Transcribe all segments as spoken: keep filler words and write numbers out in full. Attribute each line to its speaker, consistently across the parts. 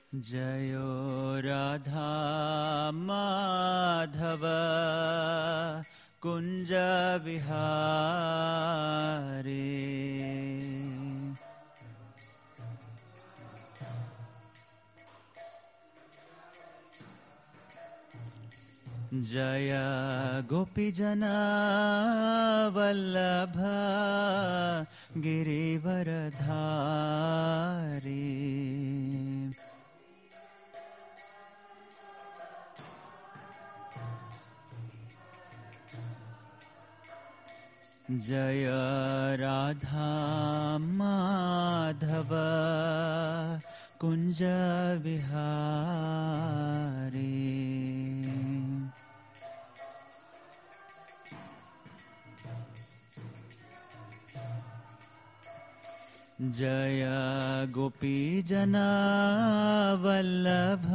Speaker 1: जयो राधा माधव कुंज विहारी। जय गोपीजन वल्लभ गिरिवरधारी। जय राधा माधव कुंज विहारी। जय गोपीजन वल्लभ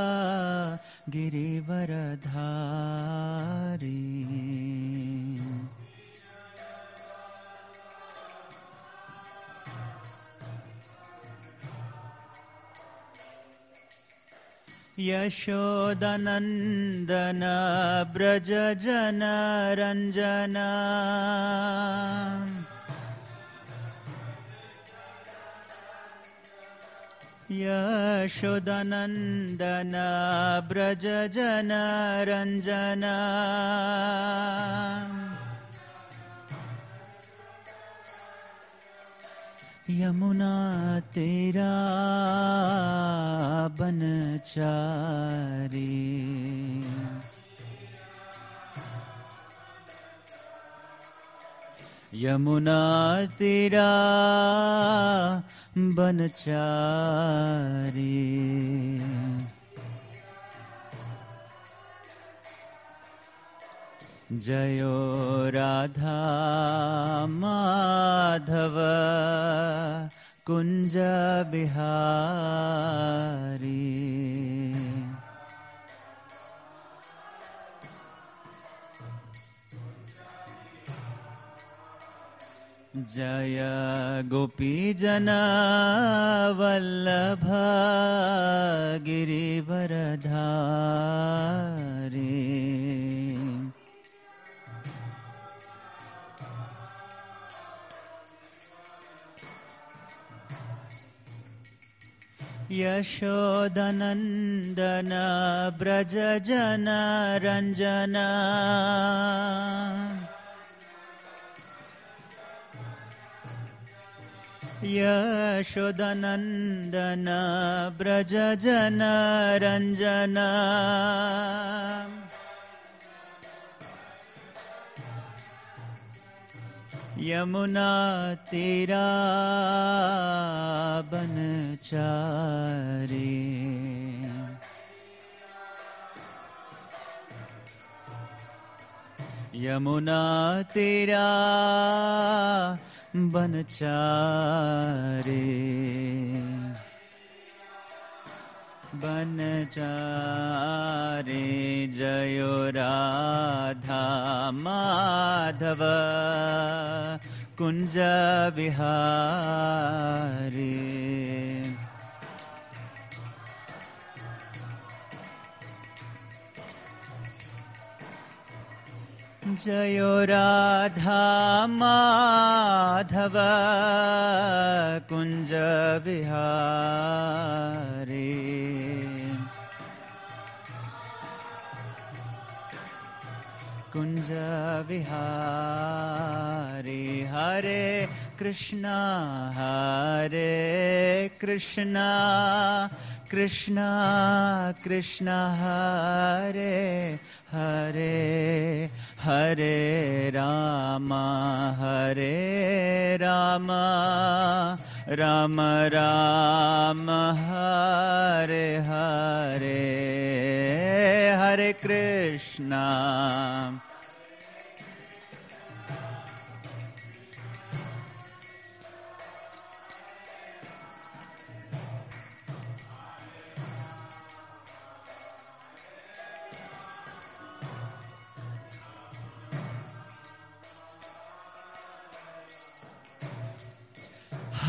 Speaker 1: गिरिवरधारी। यशोदनंदन ब्रज जन रंजना। यशोदनंदन ब्रज जन रंजना। यमुना तेरा बनचारी। यमुना तेरा बनचारी। जयो राधा माधव कुंज बिहारी। जय गोपीजन वल्लभ गिरिवरधारी। यशोदनंदन ब्रज जन रंजना। यशोदनंदन ब्रज जन रंजना। यमुना तेरा बनचारी। यमुना तेरा बनचारी। बनचारी जयो राधा माधव कुंज विहारी। जयो राधा माधव कुंज विहारी। कुंज विहारी। हरे कृष्णा हरे कृष्णा कृष्णा कृष्णा हरे हरे हरे राम हरे Ram Ram Ram Hare Hare Hare Krishna.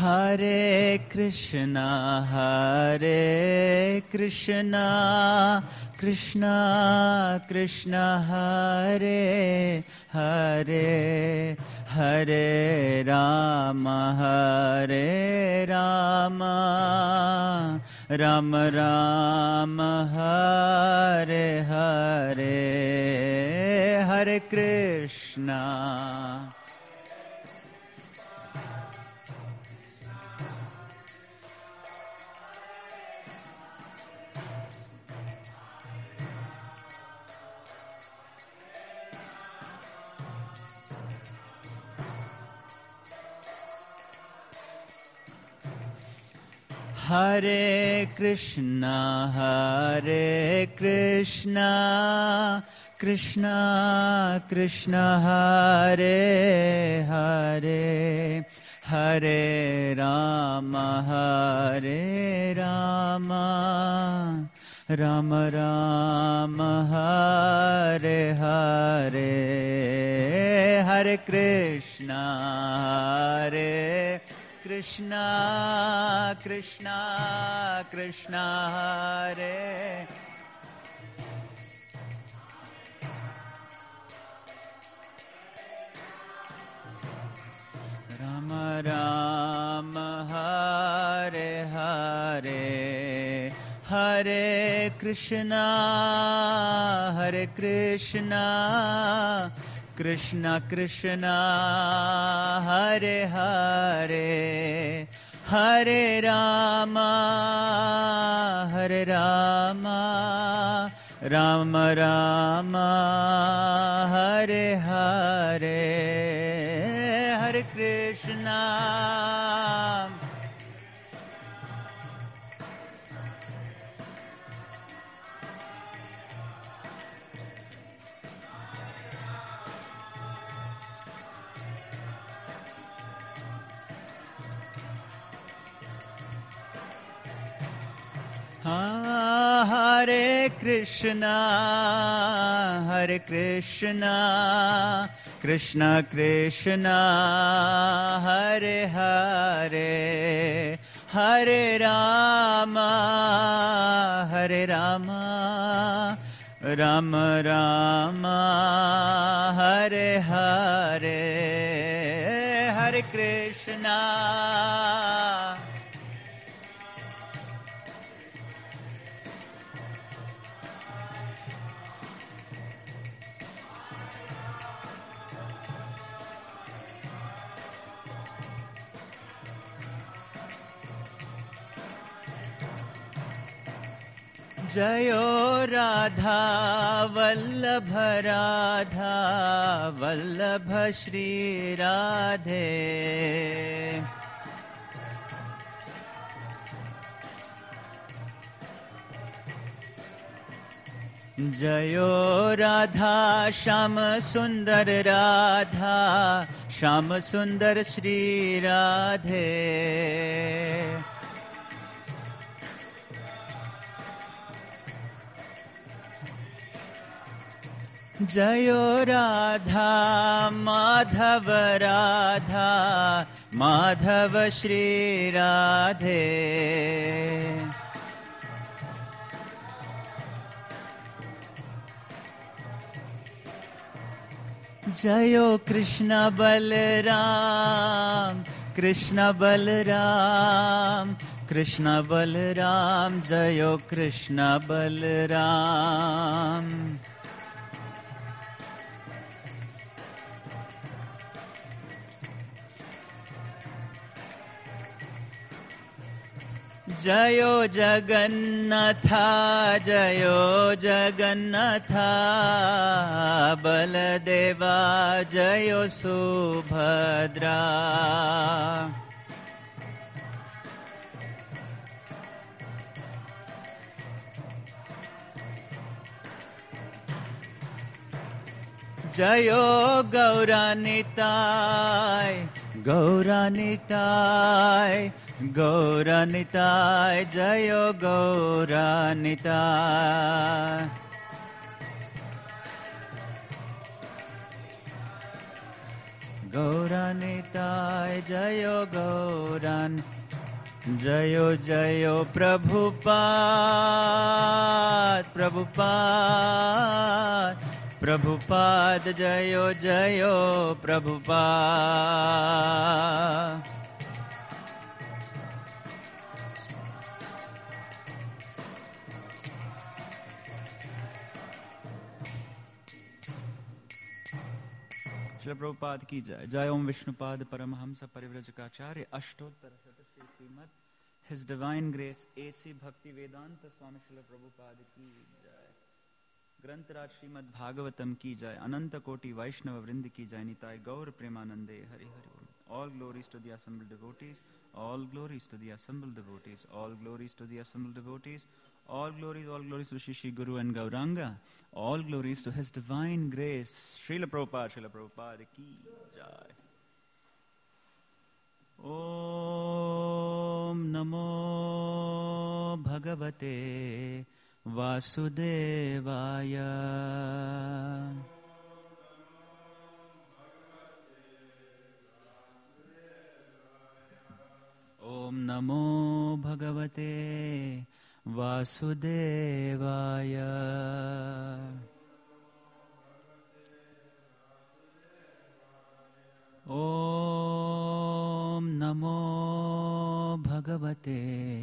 Speaker 1: Hare Krishna, Hare Krishna, Krishna Krishna, Hare Hare, Hare Rama, Hare Rama, Rama Rama, Hare Hare, Hare Krishna. Hare Krishna, Hare Krishna, Krishna Krishna, Hare Hare, Hare Rama, Hare Rama, Rama Rama, Hare Hare, Hare Krishna, Hare Krishna, Krishna Krishna, Hare Rama Rama, Hare Hare, Hare Krishna, Hare Krishna, Krishna Krishna, Hare Hare, Hare Rama, Hare Rama, Rama Rama, Hare Hare, Hare Krishna. Hare Krishna, Hare Krishna, Krishna Krishna, Hare Hare, Hare Rama, Hare Rama, Rama Rama, Hare Hare, Hare Krishna. जयो राधा वल्लभ राधा वल्लभ श्री राधे, जयो राधा श्याम सुंदर राधा श्याम सुंदर श्री राधे, जयो राधा माधव राधा माधव श्री राधे, जयो कृष्ण बलराम कृष्ण बलराम कृष्ण बलराम, जयो कृष्ण बलराम। जयो जगन्नाथा जयो जगन्नाथा, बलदेवा जयो सुभद्रा, जयो गौरानिताय गौरानिताय गौरानिताय, जयो गौरानिताय। गौरानिताय जयो गौरान जयो जयो प्रभुपाद प्रभुपाद प्रभुपाद जयो जयो प्रभुपाद. श्रील प्रभुपाद की जय. जय ओम Vishnupad Paramhans परिव्रजकाचार्य अष्टोत्तर शतश्री Shrimad His Divine Grace A C Bhakti Vedanta Swami Srila Prabhupada की जय. ग्रंथराज श्रीमद् भागवतम की जय. अनंत कोटि वैष्णव वृंद की जय. निताय गौर प्रेमानंदे हरि हरि बोल. All glories to the assembled devotees. All glories to the assembled devotees. All glories to the assembled devotees. All glories, all glories to Shri Guru and Gauranga. All glories to His Divine Grace. Srila Prabhupada, Srila Prabhupada ki jai. Om Namo Bhagavate Vasudevaya. Om Namo Bhagavate Vasudevaya. Om Namo Bhagavate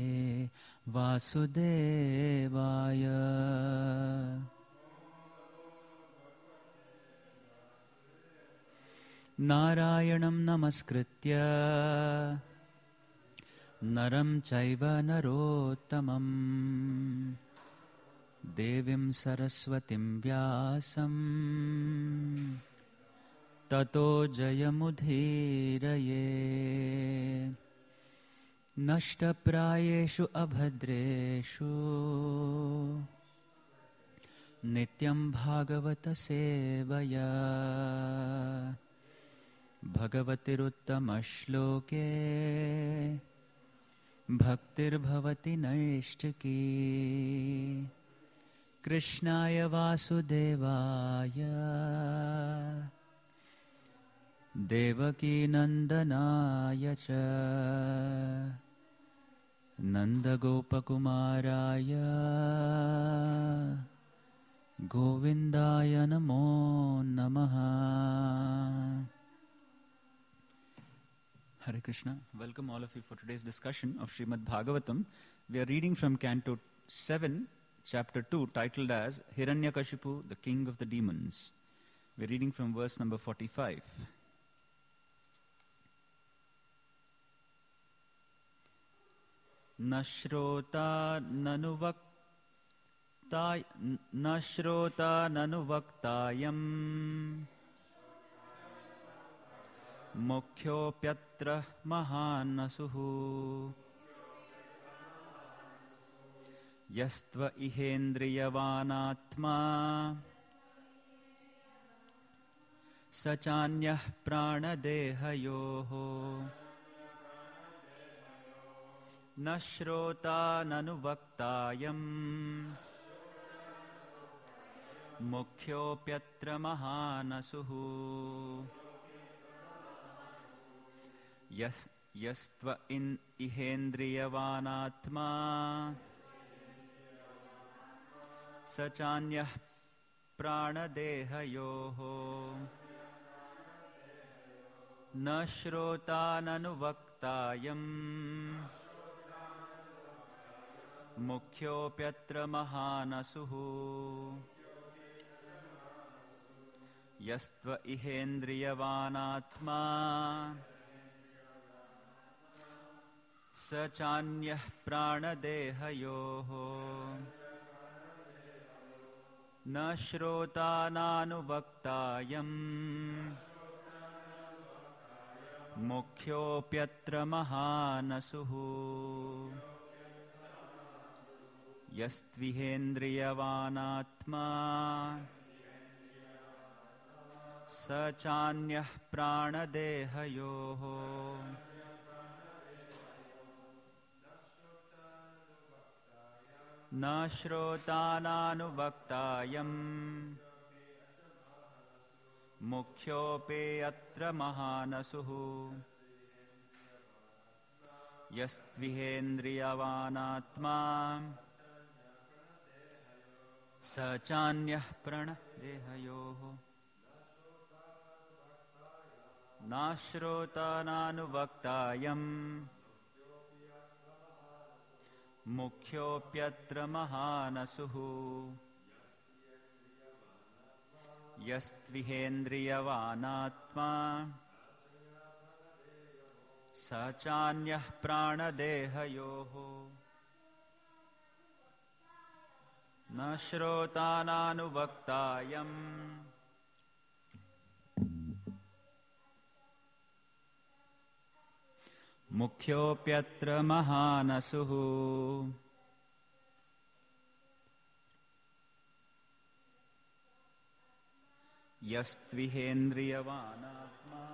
Speaker 1: Vasudevaya. Narayanam namaskritya Naram chaiva narottamam Devim saraswatim vyasam Tato jayamudhiraye. Nashtaprayeshu abhadreshu Nityam bhagavata sevaya. Bhagavatiruttama-shloke Bhaktir bhavati naishtaki. Krishnaya Vasudevaya Devaki Nandanaya cha Nanda Gopakumaraya Govindaya Namo Namaha. Hare Krishna. Welcome all of you for today's discussion of Srimad Bhagavatam. We are reading from Canto seven, Chapter two, titled as Hiranyakashipu, the King of the Demons. We are reading from verse number forty-five. Nashrota nanuvakta Nashrota nanuvaktayam Mokhyopyatra mahanasuhu Yastva ihendriyavanatma Sachanyah pranadehayoho Nashrota nanuvaktāyam Mukhyopyatra mahanasuhu Yas, Yastva in ihendriyavanatma Sachanyah pranadehayoho Nashrota nanuvaktāyam Mukhyopyatra mahanasuhu Yastva ihendriyavanatma Sachanyah pranadehayoho Nashrota nanuvaktāyam Mukhyopyatra mahanasuhu Yastvihendriyavanatma Sachanyah pranadehayoho Nashrotananuvaktāyam Mukhyope atra mahanasuhu Yastvihendriyavanatma Sachanyah prana dehayoho Nashrota nanuvaktayam Mukhyopyatra mahanasuhu Yastvihendriyavanatma Sachanyah prana dehayoho Nashrota nanuvaktayam Mukhyopyatra mahanasuhu Yastvihendriyavanatma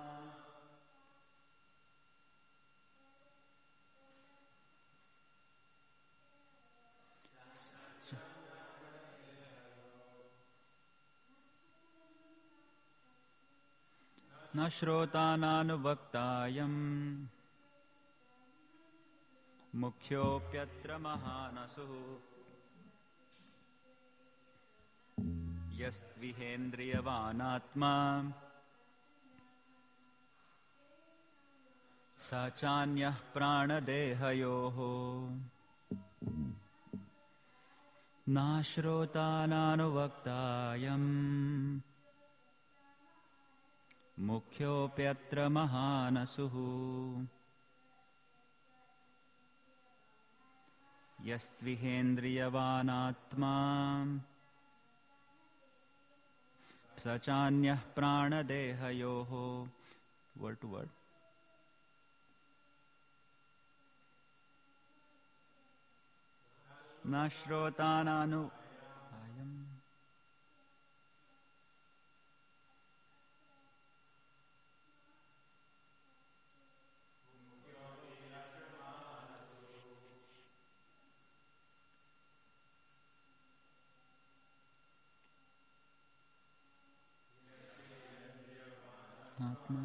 Speaker 1: Nashrotananuvaktāyam Mukhyopyatra mahanasuhu Yastvihendriyavanatma Sachanyah pranadehayoho Nashrotananuvaktāyam Mukhyopyatra mahanasuhu Yastvihendriyavanatma Sachanyah pranadehayoho. Word to word. Nashrotananu ayam Atma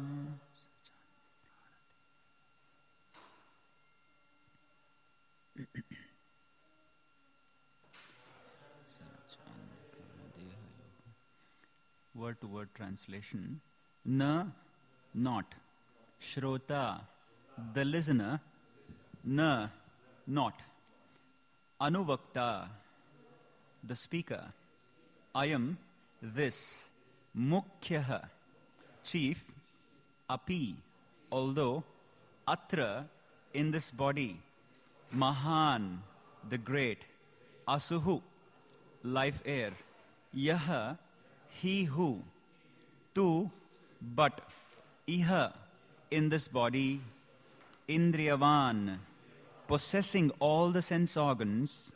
Speaker 1: Word to word translation. Na, not. Shrota, the listener. Na, not. Anuvakta, the speaker. Ayam, this. Mukhyaha, chief. Api, although. Atra, in this body. Mahan, the great. Asuhu, life air. Yaha, he who. Tu, but. Iha, in this body. Indriyavan, possessing all the sense organs.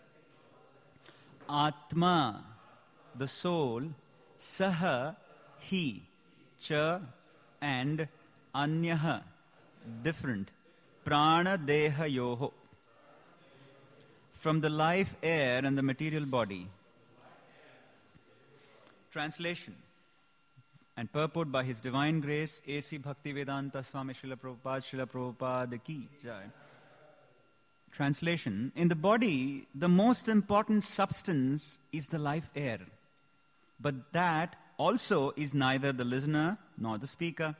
Speaker 1: Atma, the soul. Saha, he. Cha, and. Anyaha, different. Prana deha yoho, from the life air and the material body. Translation and purport by His Divine Grace A C Bhaktivedanta Swami Srila Prabhupada Srila Prabhupada Ki Jai. Translation: in the body, the most important substance is the life air, but that also is neither the listener nor the speaker.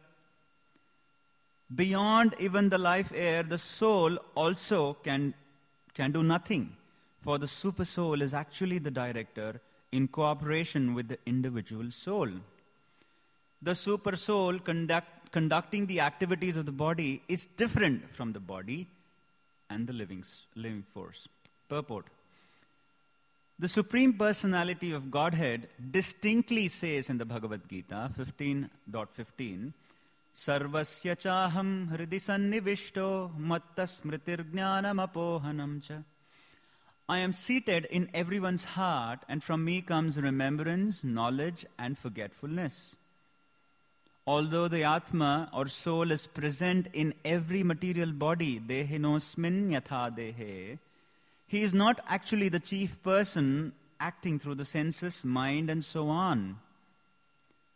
Speaker 1: Beyond even the life air, the soul also can, can do nothing, for the super soul is actually the director in cooperation with the individual soul. The super soul conduct, conducting the activities of the body is different from the body and the living, living force. Purport: the Supreme Personality of Godhead distinctly says in the Bhagavad Gita fifteen point fifteen, Sarvasya chaham hridi sannivishto matta smritir jnanam apohanam cha. I am seated in everyone's heart, and from me comes remembrance, knowledge, and forgetfulness. Although the Atma or soul is present in every material body, dehinosmin yatha dehe, he is not actually the chief person acting through the senses, mind, and so on.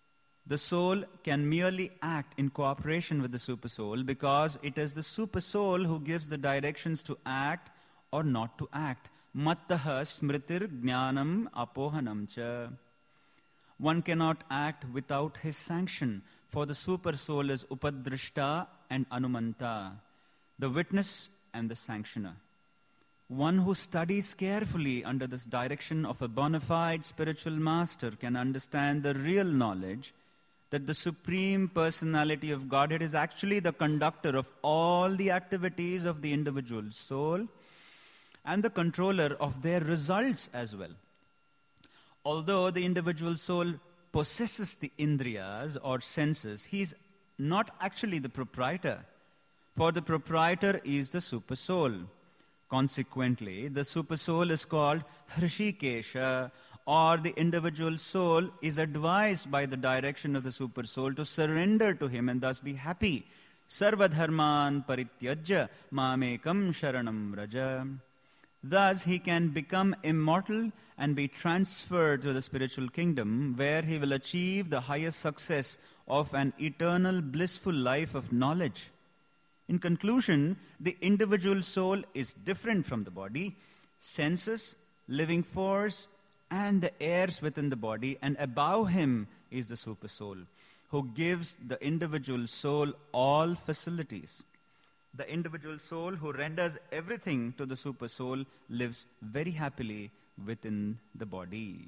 Speaker 1: The soul can merely act in cooperation with the supersoul because it is the supersoul who gives the directions to act or not to act. Mattaha smritir jnanam apohanam cha. One cannot act without his sanction, for the supersoul is upadrishta and anumanta, the witness and the sanctioner. One who studies carefully under this direction of a bona fide spiritual master can understand the real knowledge that the Supreme Personality of Godhead is actually the conductor of all the activities of the individual soul and the controller of their results as well. Although the individual soul possesses the indriyas or senses, he is not actually the proprietor, for the proprietor is the supersoul. Consequently, the supersoul is called Hrishikesha, or the individual soul is advised by the direction of the supersoul to surrender to him and thus be happy. Sarvadharman parityajya mamekam sharanam raja. Thus, he can become immortal and be transferred to the spiritual kingdom, where he will achieve the highest success of an eternal blissful life of knowledge. In conclusion, the individual soul is different from the body, senses, living force, and the airs within the body, and above him is the supersoul, who gives the individual soul all facilities. The individual soul who renders everything to the supersoul lives very happily within the body.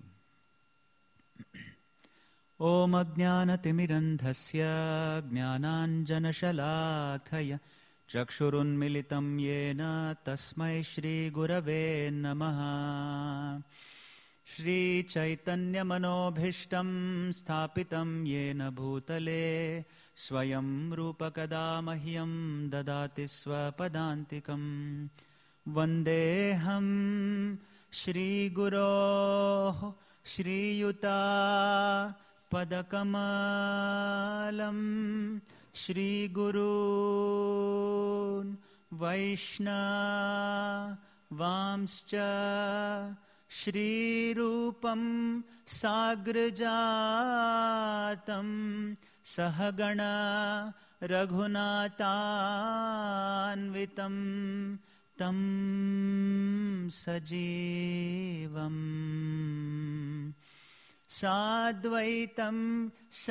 Speaker 1: Om Ajnana Timirandhasya Jnananjana Shalakaya Chakshurun Militam Yena Tasmai Shri Gurave Namaha. Shri Chaitanya Manobhishtam Sthapitam Yena Bhutale Swayam Rupa Kadamahyam Dadati Swapadantikam Vandeham Shri Guroh Shri Yuta Padakamalam Shri Gurun Vaishna Vamscha Shri Rupam Sagrajatam Sahagana Raghunathanvitam Tam Sajivam Sadvaitam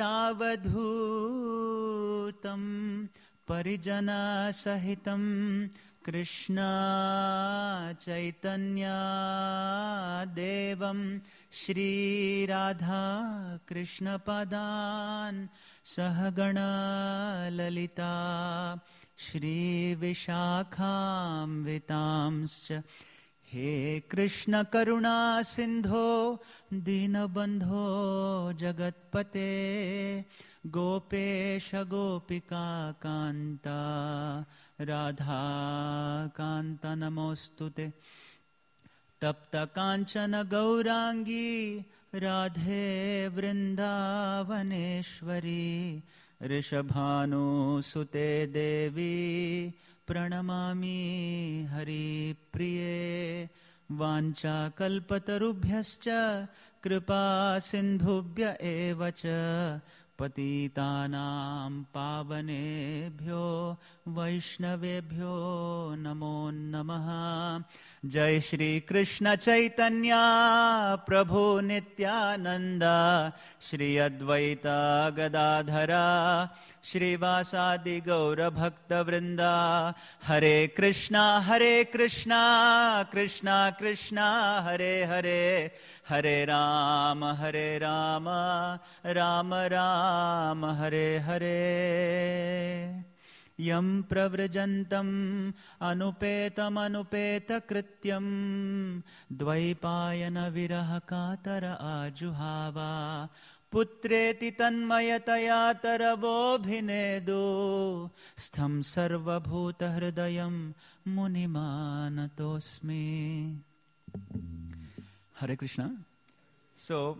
Speaker 1: Savadhutam Parijana Sahitam Krishna Chaitanya Devam Shri Radha Krishna Padan Sahagana Lalita Shri Vishakham Vitamscha. He Krishna Karuna Sindho Dinabandho Jagatpate Gopesha Gopika Kanta Radha Kanta Namostute Tapta Kanchana Gaurangi Radhe Vrindavaneshwari Rishabhanu Sute Devi Pranamami Hari Priye Vancha Kalpatarubhyascha Kripa Sindhubhya Evacha Patitanam Pavanebhyo Vaishnavebhyo Namo Namaha. Jai Shri Krishna Chaitanya Prabhu Nityananda Shri Advaita Gadadhara Shri Vasadi Gaura Bhakta Vrinda. Hare Krishna Hare Krishna Krishna Krishna Hare Hare Hare Rama Hare Rama Rama Rama Hare Hare. Yam pravrajantam anupetam anupeta krityam dvaipayana viraha katara ajuhava putreti tanmayataya tarabobhinedu stham sarvabhuta hridayam munimanatosmi. Hare Krishna. So,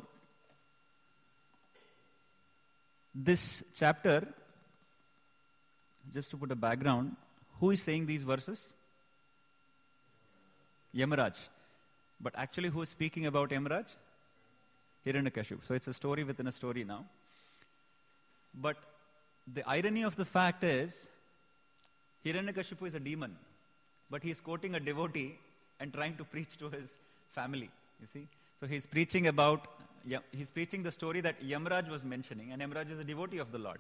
Speaker 1: this chapter, just to put a background, who is saying these verses? Yamaraj. But actually, who is speaking about Yamaraj? Hiranyakashipu. So it's a story within a story now. But the irony of the fact is, Hiranyakashipu is a demon, but he is quoting a devotee and trying to preach to his family, you see. So he's preaching about, he's preaching the story that Yamraj was mentioning, and Yamraj is a devotee of the Lord.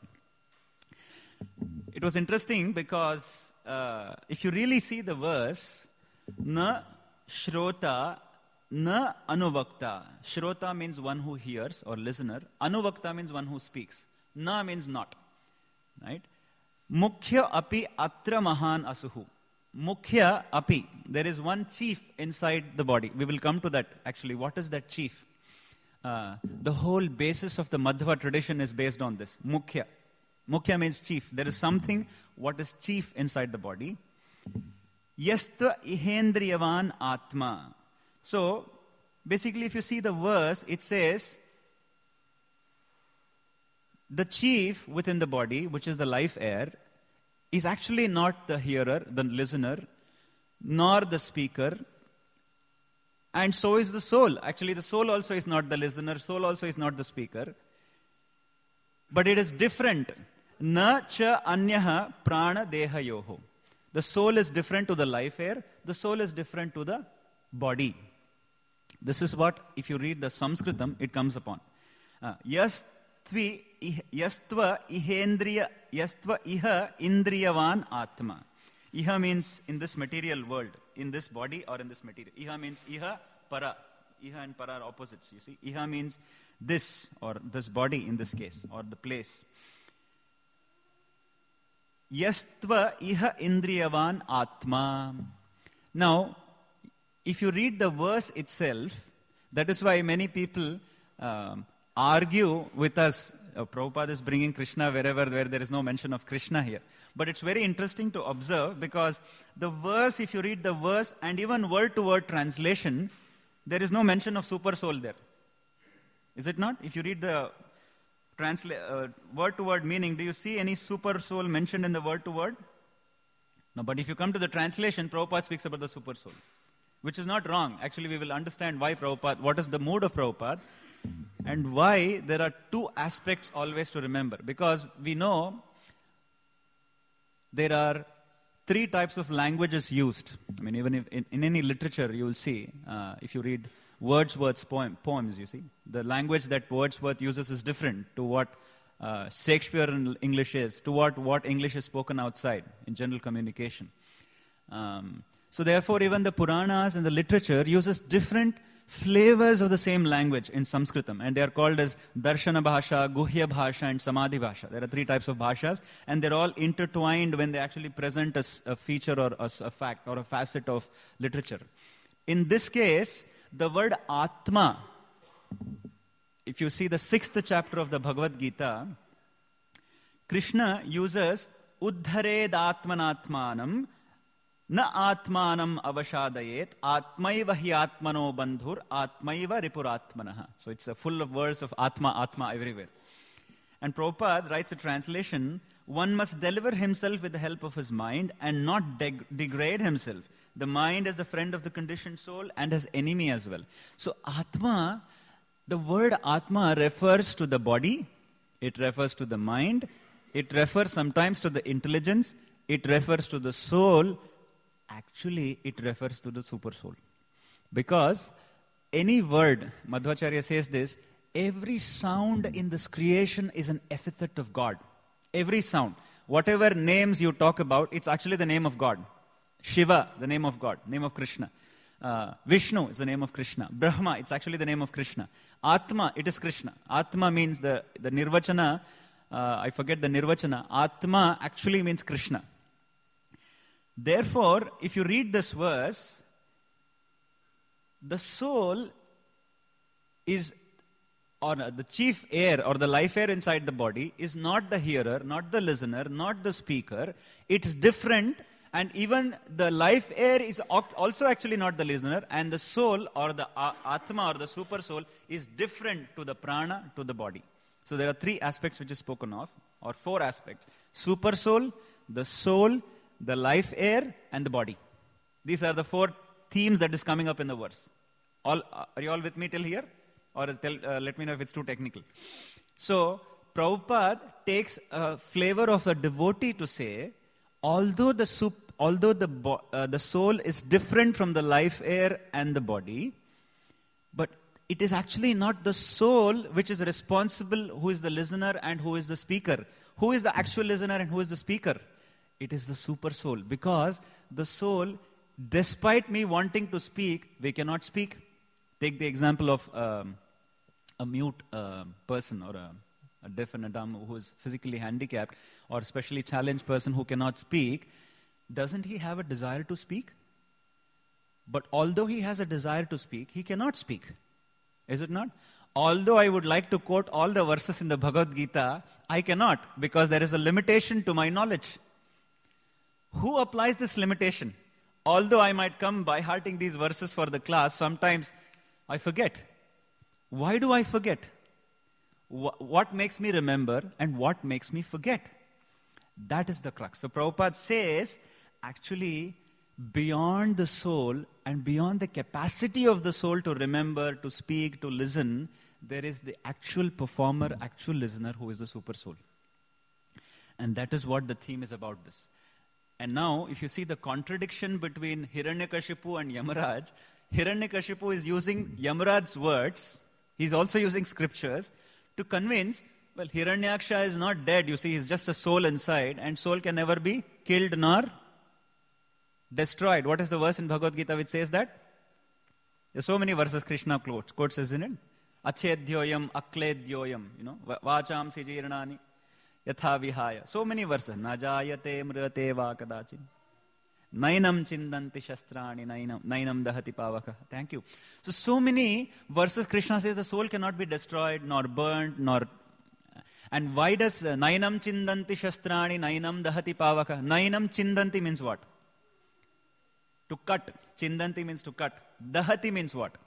Speaker 1: It was interesting because uh, if you really see the verse, na shrota, na anuvakta. Shrota means one who hears or listener. Anuvakta means one who speaks. Na means not. Right? Mukhya api atra mahan asuhu. Mukhya api. There is one chief inside the body. We will come to that actually. What is that chief? Uh, the whole basis of the Madhva tradition is based on this. Mukhya. Mukhya means chief. There is something what is chief inside the body. Yastva ihendriyavan atma. So, basically if you see the verse, it says, the chief within the body, which is the life air, is actually not the hearer, the listener, nor the speaker, and so is the soul. Actually, the soul also is not the listener, soul also is not the speaker. But it is different. Na cha anyaha prana deha yoho. The soul is different to the life air. The soul is different to the body. This is what, if you read the Sanskritam, it comes upon. Uh, Yastvi, yastva ihendriya, yastva iha indriyavan atma. Iha means in this material world, in this body or in this material. Iha means iha para. Iha and para are opposites, you see. Iha means this or this body in this case, or the place. Yastva iha indriyavan atma. Now, if you read the verse itself, that is why many people um, argue with us. Uh, Prabhupada is bringing Krishna wherever where there is no mention of Krishna here. But it's very interesting to observe because the verse, if you read the verse and even word-to-word translation, there is no mention of super soul there. Is it not? If you read the transla- uh, word-to-word meaning, do you see any super soul mentioned in the word-to-word? No, but if you come to the translation, Prabhupada speaks about the super soul, which is not wrong. Actually, we will understand why Prabhupada, what is the mood of Prabhupada, and why there are two aspects always to remember. Because we know there are three types of languages used. I mean, even if in, in any literature, you will see, uh, if you read Wordsworth's poem, poems, you see, the language that Wordsworth uses is different to what uh, Shakespeare in English is, to what, what English is spoken outside in general communication. Um, so therefore, even the Puranas and the literature uses different flavors of the same language in Sanskritam, and they are called as Darshana Bhasha, Guhya Bhasha, and Samadhi Bhasha. There are three types of bhashas, and they're all intertwined when they actually present a, a feature or a, a fact or a facet of literature. In this case, the word Atma, if you see the sixth chapter of the Bhagavad Gita, Krishna uses Uddhared Atmanatmanam Na atmanam avashadayet atmaiva hi atmano bandhur atmaiva ripuratmanaha. So it's a full of words of atma, atma everywhere. And Prabhupada writes the translation, one must deliver himself with the help of his mind and not deg- degrade himself. The mind is the friend of the conditioned soul and his enemy as well. So atma, the word atma refers to the body, it refers to the mind, it refers sometimes to the intelligence, it refers to the soul. Actually, it refers to the super soul. Because any word, Madhvacharya says this, every sound in this creation is an epithet of God. Every sound. Whatever names you talk about, it's actually the name of God. Shiva, the name of God, name of Krishna. Uh, Vishnu is the name of Krishna. Brahma, it's actually the name of Krishna. Atma, it is Krishna. Atma means the, the nirvachana, uh, I forget the nirvachana. Atma actually means Krishna. Therefore, if you read this verse, the soul is, or the chief air or the life air inside the body is not the hearer, not the listener, not the speaker. It's different, and even the life air is also actually not the listener, and the soul or the Atma or the super soul is different to the prana, to the body. So there are three aspects which is spoken of, or four aspects. Super soul, the soul, the life air, and the body. These are the four themes that is coming up in the verse. All, are you all with me till here? Or is tell, uh, let me know if it's too technical. So, Prabhupada takes a flavor of a devotee to say, although the sup- although the bo- uh, the soul is different from the life air and the body, but it is actually not the soul which is responsible, who is the listener and who is the speaker. Who is the actual listener and who is the speaker? It is the super soul. Because the soul, despite me wanting to speak, we cannot speak. Take the example of um, a mute uh, person or a, a deaf and a dumb who is physically handicapped or specially challenged person who cannot speak. Doesn't he have a desire to speak? But although he has a desire to speak, he cannot speak. Is it not? Although I would like to quote all the verses in the Bhagavad Gita, I cannot, because there is a limitation to my knowledge. Who applies this limitation? Although I might come by hearting these verses for the class, sometimes I forget. Why do I forget? Wh- what makes me remember and what makes me forget? That is the crux. So Prabhupada says, actually, beyond the soul and beyond the capacity of the soul to remember, to speak, to listen, there is the actual performer, actual listener who is the super soul. And that is what the theme is about this. And now, if you see the contradiction between Hiranyakashipu and Yamaraj, Hiranyakashipu is using Yamaraj's words, he's also using scriptures, to convince, well, Hiranyaksha is not dead, you see, he's just a soul inside, and soul can never be killed nor destroyed. What is the verse in Bhagavad Gita which says that? There's so many verses Krishna quotes, quotes isn't it? Achedyoyam, akledyoyam, you know, vacham sijirnani, yatha vihaya. So many verses. Najayate mrate va kadachin. Nainam chindanti shastrani, nainam, nainam dahati pavaka. Thank you. So, so many verses Krishna says the soul cannot be destroyed, nor burnt, nor... And why does uh, nainam chindanti shastrani, nainam dahati pavaka? Nainam chindanti means what? To cut. Chindanti means to cut. Dahati means what?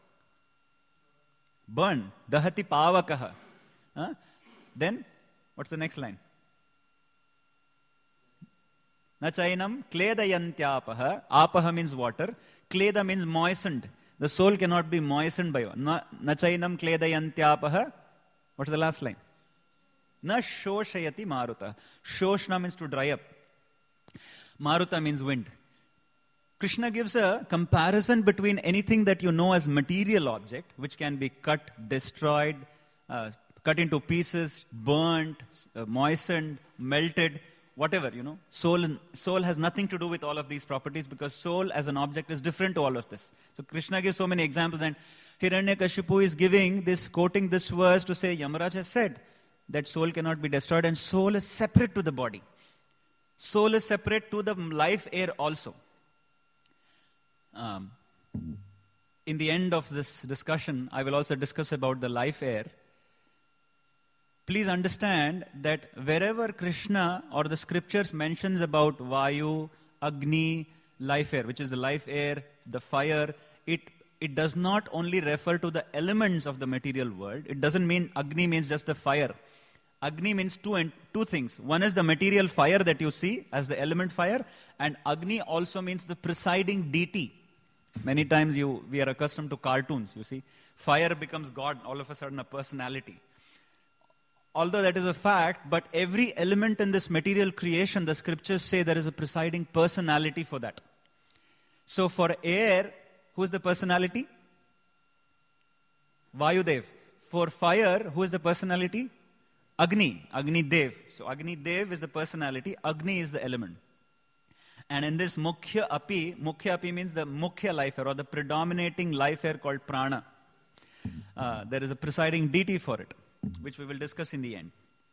Speaker 1: Burn. Dahati pavakaha. Huh? Then, what's the next line? Nachainam kledayantyapaha. Apaha means water. Kleda means moistened. The soul cannot be moistened by one. Nachainam kledayantyapaha. What's the last line? Na shoshayati maruta. Shoshna means to dry up. Maruta means wind. Krishna gives a comparison between anything that you know as material object, which can be cut, destroyed, uh, cut into pieces, burnt, uh, moistened, melted, whatever, you know. Soul, soul has nothing to do with all of these properties because soul as an object is different to all of this. So Krishna gives so many examples, and Hiranyakashipu is giving this, quoting this verse to say, Yamaraj has said that soul cannot be destroyed and soul is separate to the body. Soul is separate to the life air also. Um, in the end of this discussion, I will also discuss about the life air. Please understand that wherever Krishna or the scriptures mentions about Vayu, Agni, life air, which is the life air, the fire, it, it does not only refer to the elements of the material world. It doesn't mean Agni means just the fire. Agni means two, and two things. One is the material fire that you see as the element fire, and Agni also means the presiding deity. Many times you we are accustomed to cartoons, you see. Fire becomes God, all of a sudden a personality. Although that is a fact, but every element in this material creation, the scriptures say there is a presiding personality for that. So for air, who is the personality? Vayudev. For fire, who is the personality? Agni. Agni Dev. So Agni Dev is the personality, Agni is the element. And in this Mukhya Api, Mukhya Api means the Mukhya life air or the predominating life air called Prana. Uh, there is a presiding deity for it, which we will discuss in the end.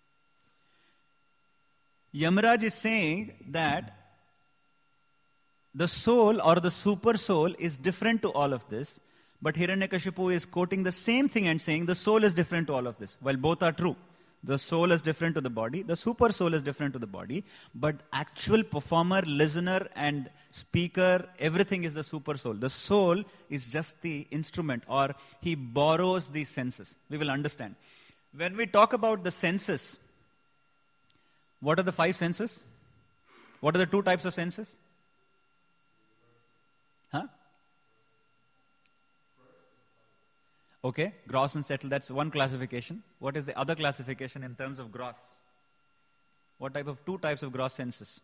Speaker 1: Yamaraj is saying that the soul or the super soul is different to all of this, but Hiranyakashipu is quoting the same thing and saying the soul is different to all of this. Well, both are true. The soul is different to the body. The super soul is different to the body. But actual performer, listener, and speaker, everything is the super soul. The soul is just the instrument, or he borrows these senses. We will understand. When we talk about the senses, what are the five senses? What are the two types of senses? Huh? Okay, gross and subtle, that's one classification. What is the other classification in terms of gross? What type of, two types of gross senses?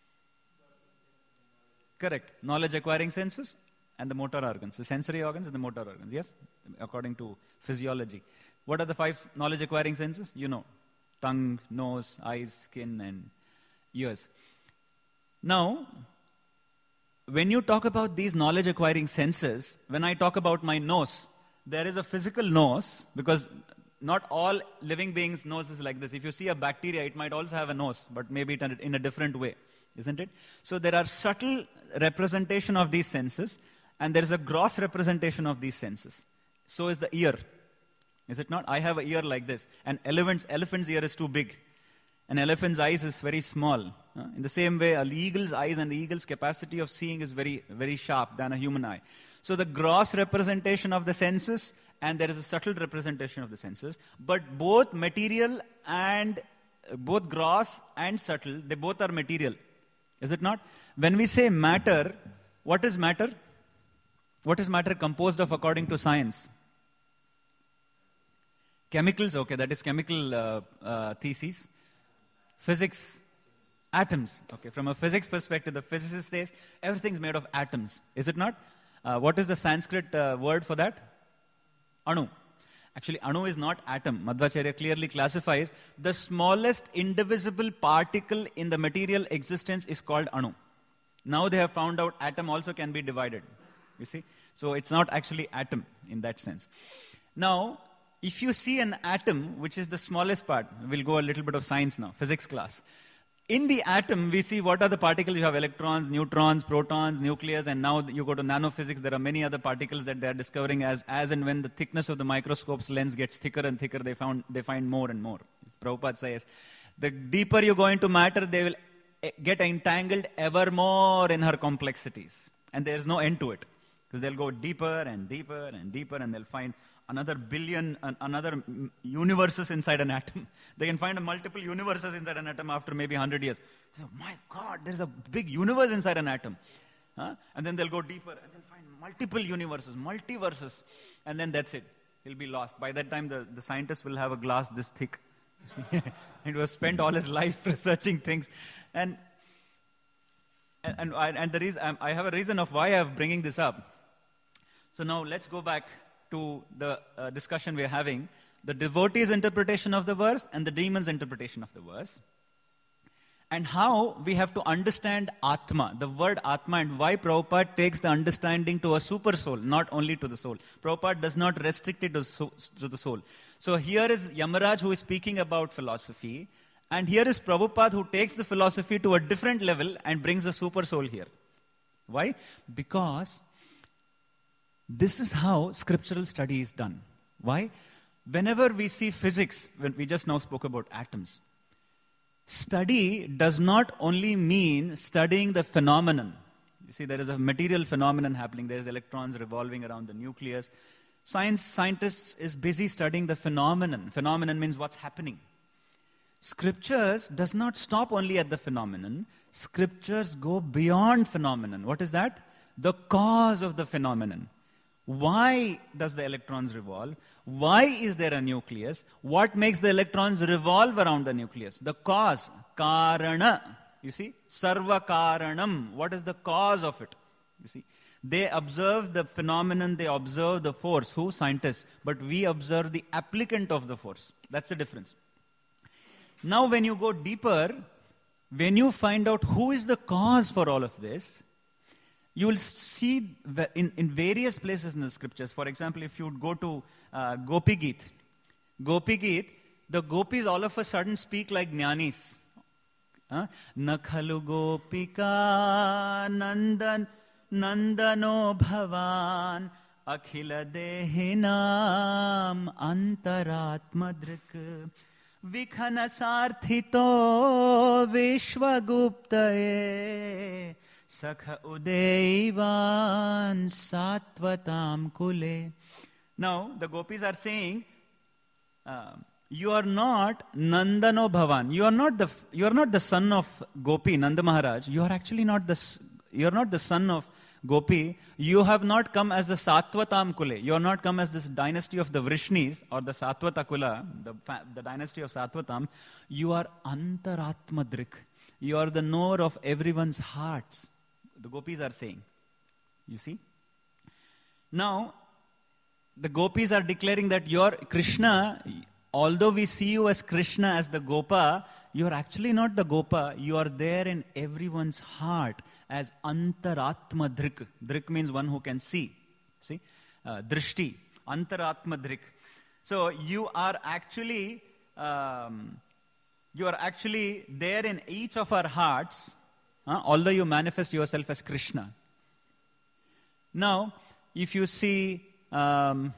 Speaker 1: Correct. Knowledge acquiring senses and the motor organs. The sensory organs and the motor organs, yes? According to physiology. What are the five knowledge acquiring senses? You know. Tongue, nose, eyes, skin, and ears. Now, when you talk about these knowledge acquiring senses, when I talk about my nose, there is a physical nose, because not all living beings' nose is like this. If you see a bacteria, it might also have a nose, but maybe it in a different way, isn't it? So there are subtle representation of these senses, and there is a gross representation of these senses. So is the ear. Is it not? I have an ear like this. An elephant's, elephant's ear is too big. An elephant's eyes is very small. Uh, in the same way, an eagle's eyes and the eagle's capacity of seeing is very, very sharp than a human eye. So the gross representation of the senses, and there is a subtle representation of the senses, but both material and uh, both gross and subtle, they both are material. Is it not? When we say matter, what is matter? What is matter composed of according to science? Chemicals, okay, that is chemical uh, uh, thesis. Physics, atoms. Okay, from a physics perspective, the physicist says everything's made of atoms. Is it not? Uh, what is the Sanskrit uh, word for that? Anu. Actually, Anu is not atom. Madhvacharya clearly classifies the smallest indivisible particle in the material existence is called Anu. Now they have found out atom also can be divided. You see? So it's not actually atom in that sense. Now, if you see an atom, which is the smallest part, we'll go a little bit of science now, physics class. In the atom, we see what are the particles. You have electrons, neutrons, protons, nucleus, and now you go to nanophysics. There are many other particles that they are discovering as, as and when the thickness of the microscope's lens gets thicker and thicker, they, found, they find more and more. As Prabhupada says, the deeper you go into matter, they will get entangled ever more in her complexities. And there is no end to it. Because they'll go deeper and deeper and deeper, and they'll find another billion, uh, another universes inside an atom. They can find a multiple universes inside an atom after maybe one hundred years. Say, my God, there's a big universe inside an atom. Huh? And then they'll go deeper, and they'll find multiple universes, multiverses. And then that's it. He'll be lost. By that time, the, the scientist will have a glass this thick. He will spend all his life researching things. And and, and, I, and the reason, I have a reason of why I'm bringing this up. So now let's go back to the uh, discussion we're having, the devotee's interpretation of the verse and the demon's interpretation of the verse, and how we have to understand Atma, the word Atma, and why Prabhupada takes the understanding to a super soul, not only to the soul. Prabhupada does not restrict it to, so, to the soul. So here is Yamaraj who is speaking about philosophy, and here is Prabhupada who takes the philosophy to a different level and brings the super soul here. Why? Because this is how scriptural study is done. Why? Whenever we see physics, when we just now spoke about atoms, study does not only mean studying the phenomenon. You see, there is a material phenomenon happening. There is electrons revolving around the nucleus. Science scientists is busy studying the phenomenon. Phenomenon means what's happening. Scriptures does not stop only at the phenomenon. Scriptures go beyond phenomenon. What is that? The cause of the phenomenon. Why does the electrons revolve? Why is there a nucleus? What makes the electrons revolve around the nucleus? The cause. Karana. You see? Sarva karanam. What is the cause of it? You see? They observe the phenomenon, they observe the force. Who? Scientists. But we observe the applicant of the force. That's the difference. Now when you go deeper, when you find out who is the cause for all of this, you will see in, in various places in the scriptures. For example, if you would go to uh, Gopi Geet, Gopi Geet, the gopis all of a sudden speak like jnanis. Nakhalu gopika nandan nandano bhavan akhila dehinam antaratmadrik vikhana sarthito vishwaguptaye Sakha udaivan satvatam kule. Now, the gopis are saying, uh, you are not Nandano Bhavan. You are not the you are not the son of Gopi, Nanda Maharaj. You are actually not the you are not the son of Gopi, you have not come as the Satvatam Kule. You have not come as this dynasty of the Vrishnis or the Satvata Kula, the, the dynasty of Satvatam. You are Antaratmadrik. You are the knower of everyone's hearts. The Gopis are saying. You see? Now, the Gopis are declaring that your Krishna, although we see you as Krishna, as the Gopa, you are actually not the Gopa. You are there in everyone's heart as Antaratma Dhrik. Dhrik means one who can see. See? Uh, drishti. Antaratma Dhrik. So you are actually, um, you are actually there in each of our hearts, uh, although you manifest yourself as Krishna. Now, if you see um,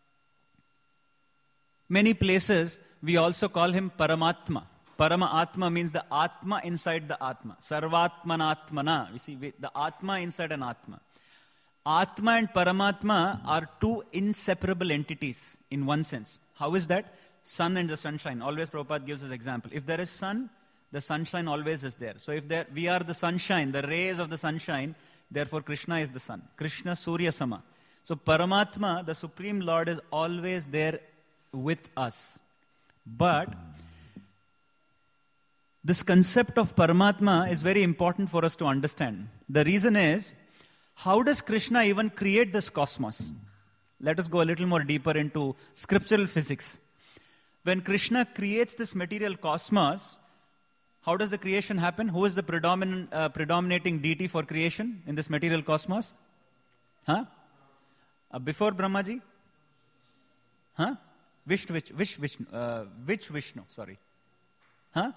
Speaker 1: many places, we also call him Paramatma. Parama Atma means the Atma inside the Atma. Sarvatmanatmana. You see, the Atma inside an Atma. Atma and Paramatma are two inseparable entities in one sense. How is that? Sun and the sunshine. Always Prabhupada gives us example. If there is sun, the sunshine always is there. So if there, we are the sunshine, the rays of the sunshine, therefore Krishna is the sun. Krishna Surya Sama. So Paramatma, the Supreme Lord, is always there with us. But this concept of Paramatma is very important for us to understand. The reason is, how does Krishna even create this cosmos? Let us go a little more deeper into scriptural physics. When Krishna creates this material cosmos, how does the creation happen? Who is the predominant, uh, predominating deity for creation in this material cosmos? Huh? Uh, before Brahmaji? Huh? Which, which, which, which, uh, which Vishnu? Sorry. Huh?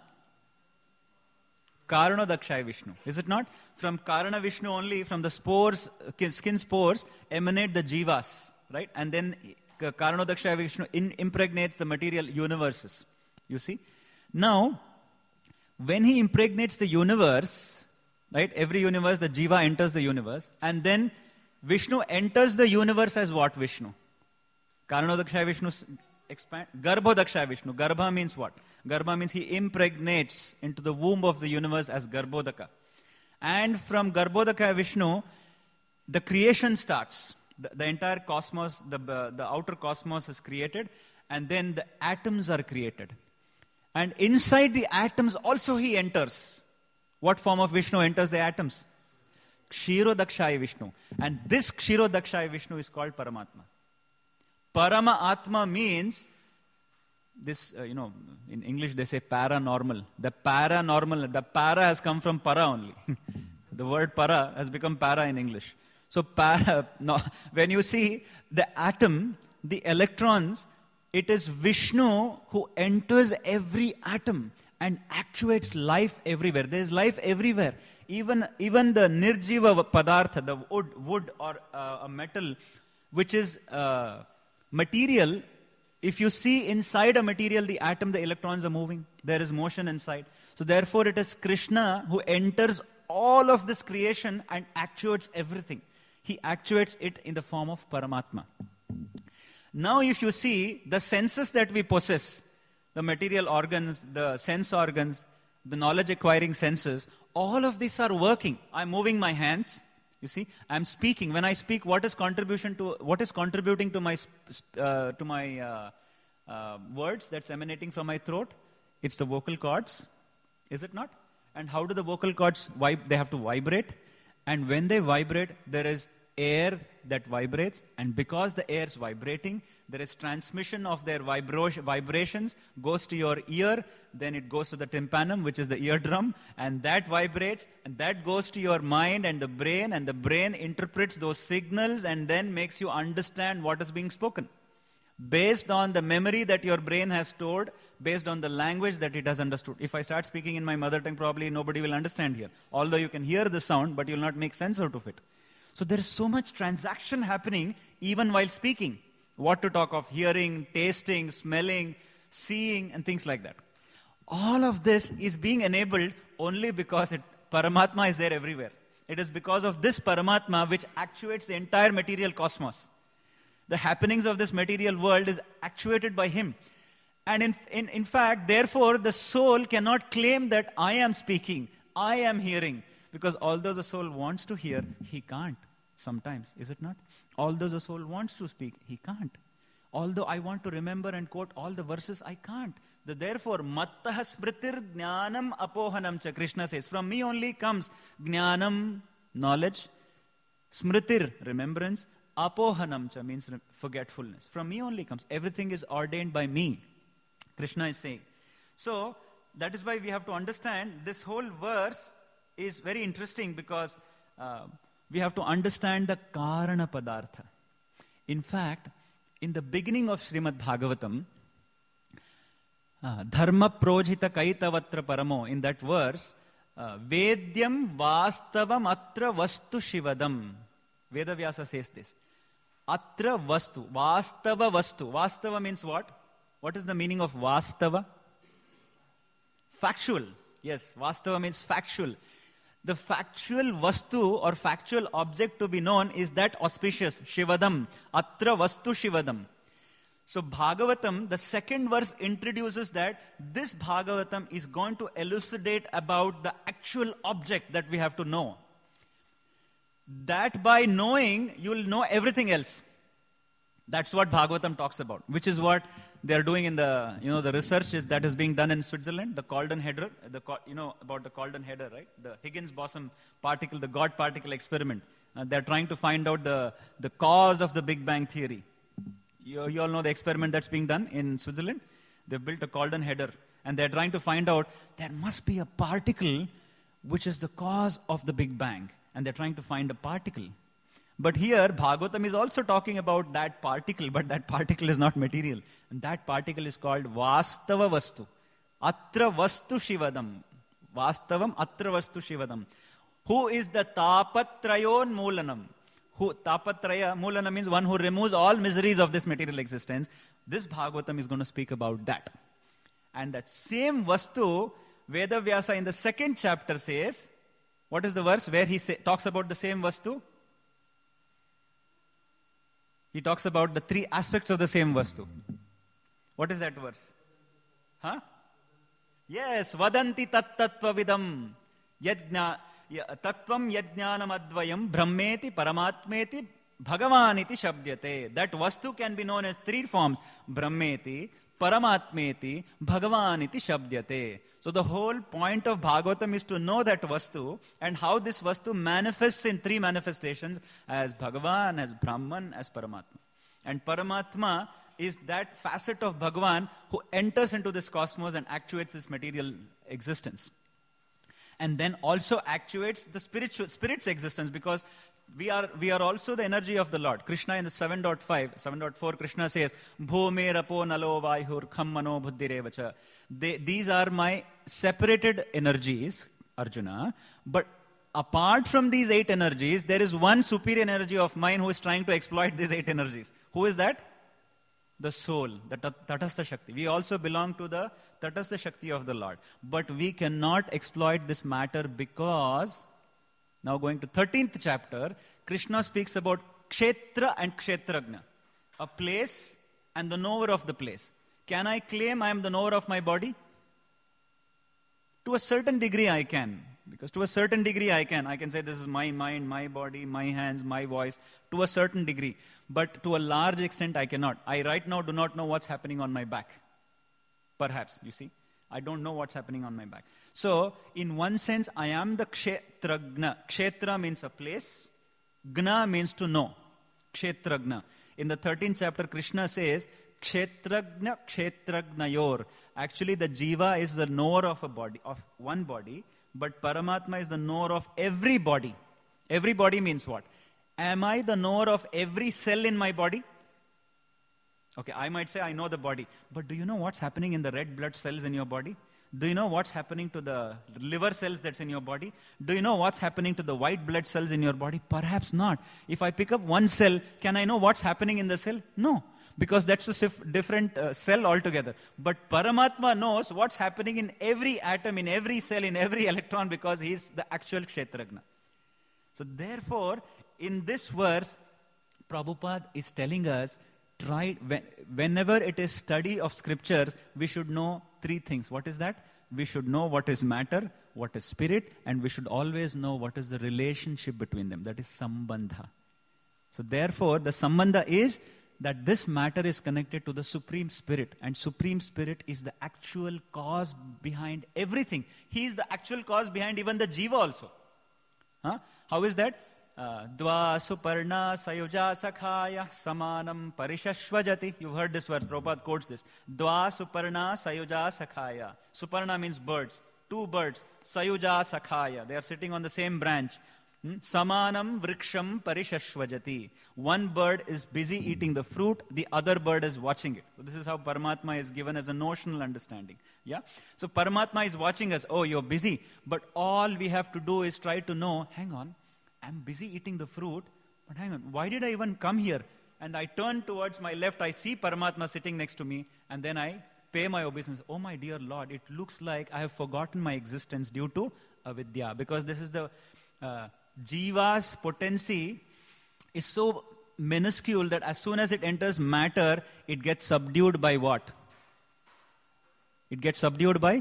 Speaker 1: Karana Dakshaya Vishnu. Is it not? From Karana Vishnu only, from the spores, skin spores, emanate the jivas, right? And then Karana Dakshaya Vishnu in, impregnates the material universes. You see? Now, when he impregnates the universe, right? Every universe, the jiva enters the universe, and then Vishnu enters the universe as what Vishnu? Karana Dakshaya Vishnu expand. Garbho Dakshaya Vishnu. Garbha means what? Garbha means he impregnates into the womb of the universe as Garbhodaka. And from Garbhodaka Vishnu, the creation starts. The, the entire cosmos, the, uh, the outer cosmos is created, and then the atoms are created. And inside the atoms also he enters. What form of Vishnu enters the atoms? Kshiro Dakshaya Vishnu. And this Kshiro Dakshaya Vishnu is called Paramatma. Parama Atma means, this, uh, you know, in English they say paranormal. The paranormal, the para has come from para only. The word para has become para in English. So para, no, when you see the atom, the electrons, it is Vishnu who enters every atom and actuates life everywhere. There is life everywhere. Even, even the nirjiva padartha, the wood, wood or uh, a metal, which is uh, material, if you see inside a material, the atom, the electrons are moving. There is motion inside. So therefore it is Krishna who enters all of this creation and actuates everything. He actuates it in the form of Paramatma. Now if you see the senses that we possess, the material organs, the sense organs, the knowledge acquiring senses, all of these are working. I'm moving my hands. You see, I'm speaking. When I speak, what is contribution to what is contributing to my uh, to my uh, uh, words that's emanating from my throat? It's the vocal cords, is it not? And how do the vocal cords vib- They have to vibrate, and when they vibrate, there is air that vibrates, and because the air is vibrating, there is transmission of their vibro- vibrations, goes to your ear, then it goes to the tympanum, which is the eardrum, and that vibrates, and that goes to your mind and the brain, and the brain interprets those signals and then makes you understand what is being spoken. Based on the memory that your brain has stored, based on the language that it has understood. If I start speaking in my mother tongue, probably nobody will understand here. Although you can hear the sound, but you will not make sense out of it. So there is so much transaction happening even while speaking. What to talk of hearing, tasting, smelling, seeing, and things like that. All of this is being enabled only because it, Paramatma is there everywhere. It is because of this Paramatma which actuates the entire material cosmos. The happenings of this material world is actuated by him. And in, in, in fact, therefore, the soul cannot claim that I am speaking, I am hearing. Because although the soul wants to hear, he can't. Sometimes, is it not? Although the soul wants to speak, he can't. Although I want to remember and quote all the verses, I can't. The, therefore, mattah smritir jnanam apohanam cha, Krishna says, from me only comes jnanam, knowledge, smritir, remembrance, apohanam cha means forgetfulness. From me only comes. Everything is ordained by me, Krishna is saying. So, that is why we have to understand this whole verse is very interesting because uh, we have to understand the karana padartha. In fact, in the beginning of Srimad Bhagavatam, uh, dharma projita kaitavatra paramo, in that verse, uh, vedyam vastavam atra vastu shivadam. Vedavyasa says this. Atra vastu, vastava vastu. Vastava means what? What is the meaning of vastava? Factual. Yes, vastava means factual. The factual vastu or factual object to be known is that auspicious, Shivadam, Atra Vastu Shivadam. So Bhagavatam, the second verse introduces that this Bhagavatam is going to elucidate about the actual object that we have to know. That by knowing, you will know everything else. That's what Bhagavatam talks about, which is what they are doing in the, you know, the research is that is being done in Switzerland, the Colden header, the, you know, about the Colden header, right? The Higgs boson particle, the God particle experiment. Uh, they're trying to find out the, the cause of the Big Bang theory. You, you all know the experiment that's being done in Switzerland? They've built a Colden header, and they're trying to find out there must be a particle which is the cause of the Big Bang. And they're trying to find a particle. But here, Bhagavatam is also talking about that particle, but that particle is not material. And that particle is called Vastava Vastu. Atra Vastu Shivadam. Vastavam Atra Vastu Shivadam. Who is the Tapatrayon Moolanam? Who, Tapatraya Moolanam means one who removes all miseries of this material existence. This Bhagavatam is going to speak about that. And that same Vastu, Vedavyasa in the second chapter says, what is the verse where he say, talks about the same Vastu? He talks about the three aspects of the same Vastu. What is that verse? Huh? Yes, Vadanti tattattva vidam yajna tattvam yajnanam advayam brahmeti paramatmeti bhagavaniti shabdyate. That Vastu can be known as three forms. Brahmeti, paramatmeti, bhagavaniti shabdyate. So the whole point of Bhagavatam is to know that Vastu and how this Vastu manifests in three manifestations as Bhagavan, as Brahman, as Paramatma. And Paramatma is that facet of Bhagavan who enters into this cosmos and actuates this material existence. And then also actuates the spiritual spirit's existence because we are we are also the energy of the Lord. Krishna in the seven point five, seven point four, Krishna says, Bhume rapo nalo vaihur kham mano buddhirevacha. These are my separated energies, Arjuna. But apart from these eight energies, there is one superior energy of mine who is trying to exploit these eight energies. Who is that? The soul, the Tatastha Shakti. We also belong to the Tatastha Shakti of the Lord. But we cannot exploit this matter because, now going to thirteenth chapter, Krishna speaks about Kshetra and Kshetragna. A place and the knower of the place. Can I claim I am the knower of my body? To a certain degree I can. Because to a certain degree I can. I can say this is my mind, my body, my hands, my voice. To a certain degree. But to a large extent I cannot. I right now do not know what's happening on my back. Perhaps, you see. I don't know what's happening on my back. So, in one sense, I am the Kshetragna. Kshetra means a place. Gna means to know. Kshetragna. In the thirteenth chapter, Krishna says, Kshetragna Kshetragnayor. Actually, the Jiva is the knower of a body, of one body, but Paramatma is the knower of every body. Every body means what? Am I the knower of every cell in my body? Okay, I might say I know the body, but do you know what's happening in the red blood cells in your body? Do you know what's happening to the liver cells that's in your body? Do you know what's happening to the white blood cells in your body? Perhaps not. If I pick up one cell, can I know what's happening in the cell? No, because that's a sif- different uh, cell altogether. But Paramatma knows what's happening in every atom, in every cell, in every electron, because he's the actual Kshetragna. So therefore, in this verse, Prabhupada is telling us, try when, whenever it is study of scriptures, we should know three things. What is that? We should know what is matter, what is spirit, and we should always know what is the relationship between them. That is sambandha. So therefore, the sambandha is that this matter is connected to the Supreme Spirit. And Supreme Spirit is the actual cause behind everything. He is the actual cause behind even the jiva also. Huh? How is that? Dva suparna sayuja sakhaya samanam parishashvajati. You've heard this verse, Prabhupada quotes this. Dva suparna sayuja sakhaya. Suparna means birds. Two birds. Sayuja sakhaya. They are sitting on the same branch. Hmm? Samanam vriksham parishashvajati. One bird is busy eating the fruit, the other bird is watching it. So this is how Paramatma is given as a notional understanding. Yeah. So Paramatma is watching us. Oh, you're busy. But all we have to do is try to know, hang on, I'm busy eating the fruit, but hang on, why did I even come here? And I turn towards my left, I see Paramatma sitting next to me, and then I pay my obeisance. Oh my dear Lord, it looks like I have forgotten my existence due to avidya. Because this is the uh, jiva's potency is so minuscule that as soon as it enters matter, it gets subdued by what? It gets subdued by?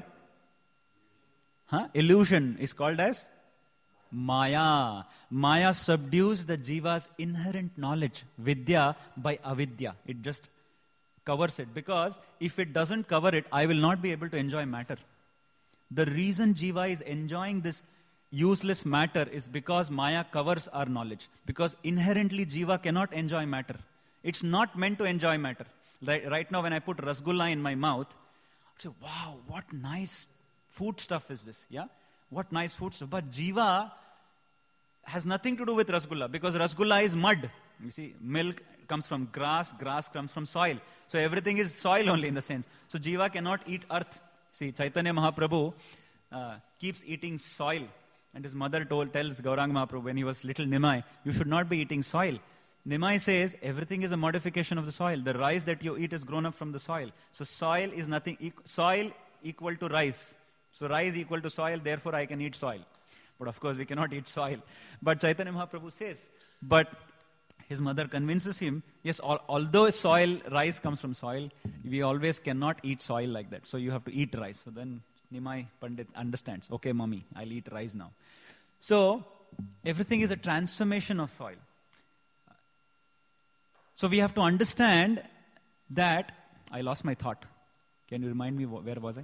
Speaker 1: Huh? Illusion is called as Maya. Maya subdues the jiva's inherent knowledge, vidya, by avidya. It just covers it. Because if it doesn't cover it, I will not be able to enjoy matter. The reason jiva is enjoying this useless matter is because Maya covers our knowledge. Because inherently jiva cannot enjoy matter. It's not meant to enjoy matter. Right, right now when I put rasgulla in my mouth, I say, wow, what nice food stuff is this? Yeah. What nice food stuff. But jiva has nothing to do with rasgulla, because rasgulla is mud. You see, milk comes from grass, grass comes from soil. So everything is soil only in the sense. So jiva cannot eat earth. See, Chaitanya Mahaprabhu uh, keeps eating soil. And his mother told, tells Gauranga Mahaprabhu when he was little Nimai, you should not be eating soil. Nimai says, everything is a modification of the soil. The rice that you eat is grown up from the soil. So soil is nothing, e- soil equal to rice. So rice equal to soil, therefore I can eat soil. But of course we cannot eat soil. But Chaitanya Mahaprabhu says, but his mother convinces him, yes, al- although soil, rice comes from soil, we always cannot eat soil like that. So you have to eat rice. So then Nimai Pandit understands, okay mommy, I'll eat rice now. So everything is a transformation of soil. So we have to understand that, I lost my thought. Can you remind me, where was I?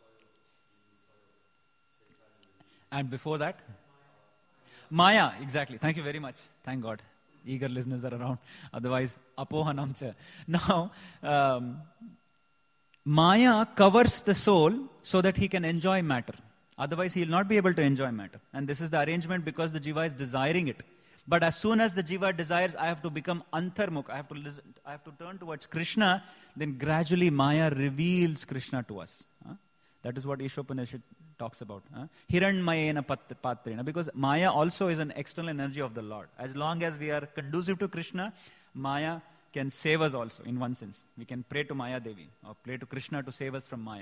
Speaker 1: And before that? Maya, exactly. Thank you very much. Thank God. Eager listeners are around. Otherwise, apohanam cha. Now, um, Maya covers the soul so that he can enjoy matter. Otherwise, he will not be able to enjoy matter. And this is the arrangement because the jiva is desiring it. But as soon as the jiva desires, I have to become antarmukh. I have to listen, I have to turn towards Krishna. Then gradually Maya reveals Krishna to us. Huh? That is what Ishopanishad talks about. Huh? Hiranmayena patrena. Because Maya also is an external energy of the Lord. As long as we are conducive to Krishna, Maya can save us also in one sense. We can pray to Maya Devi or pray to Krishna to save us from Maya.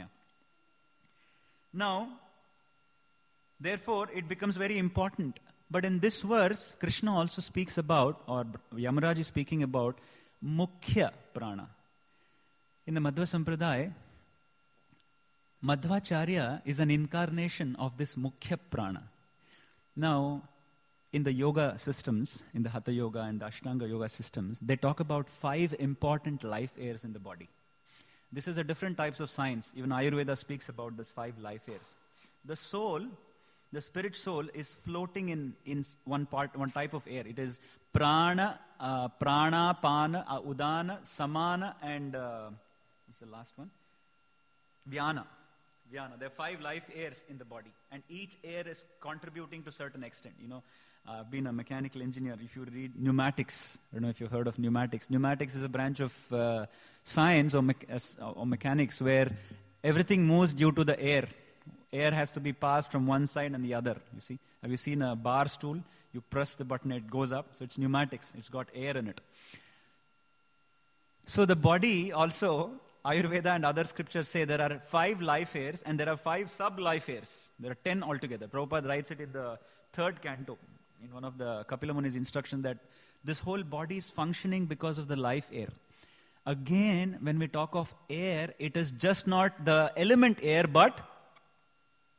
Speaker 1: Now, therefore, it becomes very important. But in this verse, Krishna also speaks about, or Yamaraj is speaking about, Mukhya Prana. In the Madhva Sampradaya, Madhvacharya is an incarnation of this Mukhya Prana. Now, in the yoga systems, in the Hatha Yoga and the Ashtanga Yoga systems, they talk about five important life airs in the body. This is a different types of science. Even Ayurveda speaks about this five life airs. The soul, the spirit soul, is floating in, in one part, one type of air. It is prana, uh, prana, pana, uh, udana, samana, and uh, what's the last one? Vyana. Vyana. There are five life airs in the body, and each air is contributing to a certain extent. You know, uh, being a mechanical engineer, if you read pneumatics, I don't know if you've heard of pneumatics. Pneumatics is a branch of uh, science or, me- or mechanics where everything moves due to the air. Air has to be passed from one side and the other, you see. Have you seen a bar stool? You press the button, it goes up. So it's pneumatics. It's got air in it. So the body also, Ayurveda and other scriptures say there are five life airs and there are five sub-life airs. There are ten altogether. Prabhupada writes it in the third canto, in one of the Kapila Muni's instruction, that this whole body is functioning because of the life air. Again, when we talk of air, it is just not the element air, but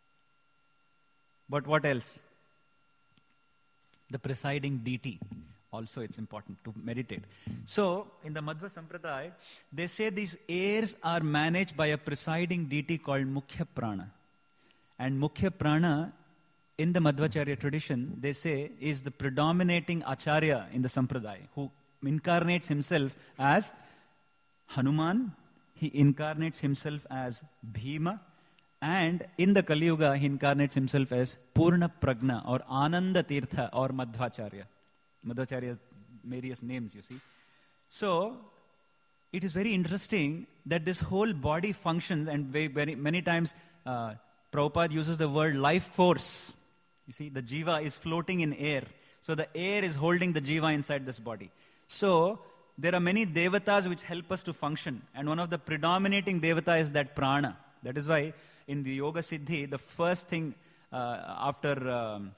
Speaker 1: But what else? The presiding deity also it's important to meditate. So, in the Madhva Sampradaya, they say these airs are managed by a presiding deity called Mukhya Prana. And Mukhya Prana, in the Madhvacharya tradition, they say, is the predominating Acharya in the Sampradaya, who incarnates himself as Hanuman, he incarnates himself as Bhima, and in the Kali Yuga, he incarnates himself as Purna Pragna or Ananda Tirtha or Madhvacharya. Madhvacharya's various names, you see. So, it is very interesting that this whole body functions, and very, very many times uh, Prabhupada uses the word life force. You see, the jiva is floating in air. So, the air is holding the jiva inside this body. So, there are many devatas which help us to function. And one of the predominating devata is that prana. That is why in the Yoga Siddhi, the first thing uh, after um,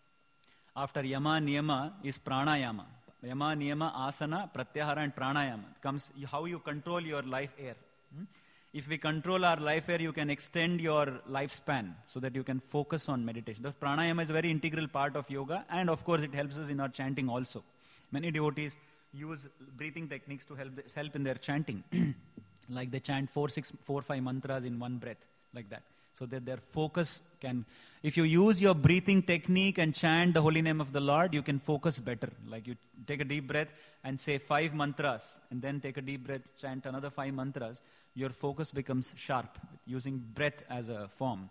Speaker 1: after Yama Niyama is Pranayama. Yama Niyama, Asana, Pratyahara and Pranayama. It comes how you control your life air. Hmm? If we control our life air, you can extend your lifespan so that you can focus on meditation. The Pranayama is a very integral part of yoga, and of course it helps us in our chanting also. Many devotees use breathing techniques to help help in their chanting. Like they chant four, six, four, five mantras in one breath, like that. So that their focus can, if you use your breathing technique and chant the holy name of the Lord, you can focus better. Like you take a deep breath and say five mantras, and then take a deep breath, chant another five mantras, your focus becomes sharp, using breath as a form.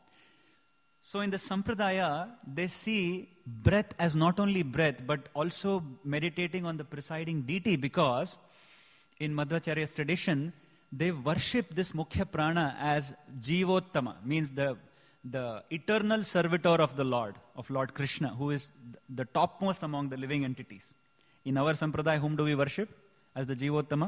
Speaker 1: So in the Sampradaya, they see breath as not only breath, but also meditating on the presiding deity, because in Madhvacharya's tradition, they worship this Mukhya Prana as Jivottama, means the, the eternal servitor of the Lord, of Lord Krishna, who is the topmost among the living entities. In our Sampradaya, whom do we worship as the Jivottama?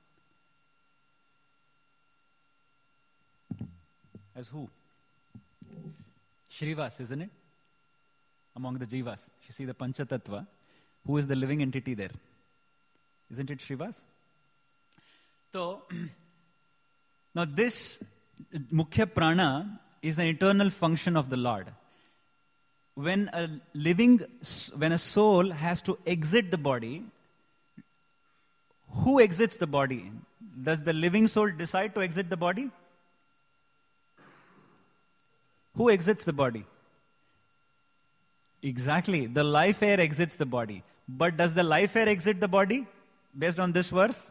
Speaker 1: As who? Shrivas, isn't it? Among the Jivas. You see the Panchatattva. Who is the living entity there? Isn't it Shrivas? So, now this Mukhya Prana is an eternal function of the Lord. When a living, when a soul has to exit the body, who exits the body? Does the living soul decide to exit the body? Who exits the body? Exactly. The life air exits the body. But does the life air exit the body? Based on this verse?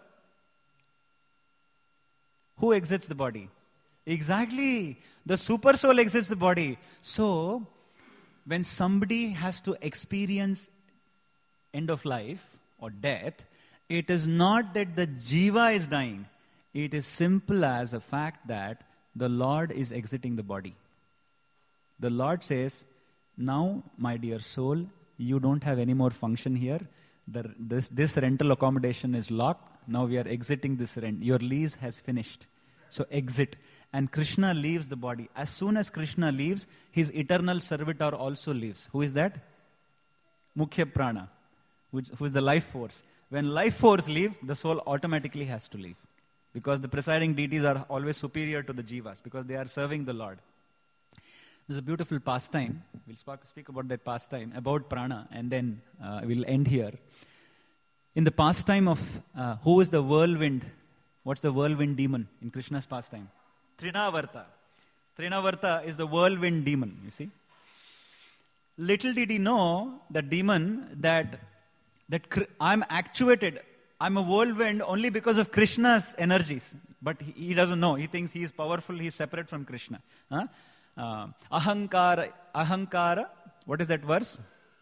Speaker 1: Who exits the body? Exactly. The super soul exits the body. So, when somebody has to experience end of life or death, it is not that the jiva is dying. It is simple as a fact that the Lord is exiting the body. The Lord says, now, my dear soul, you don't have any more function here. The, this, this rental accommodation is locked. Now we are exiting this rent. Your lease has finished. So exit. And Krishna leaves the body. As soon as Krishna leaves, his eternal servitor also leaves. Who is that? Mukhya Prana, which, who is the life force. When life force leaves, the soul automatically has to leave. Because the presiding deities are always superior to the jivas, because they are serving the Lord. There's a beautiful pastime. We'll speak about that pastime, about prana, and then uh, we'll end here. In the pastime of uh, who is the whirlwind? What's the whirlwind demon in Krishna's pastime? Trinavarta. Trinavarta is the whirlwind demon, you see. Little did he know, the demon, that, that I'm actuated, I'm a whirlwind only because of Krishna's energies. But he, he doesn't know. He thinks he is powerful, he is separate from Krishna. Huh? Uh, ahankara, ahankara, what is that verse?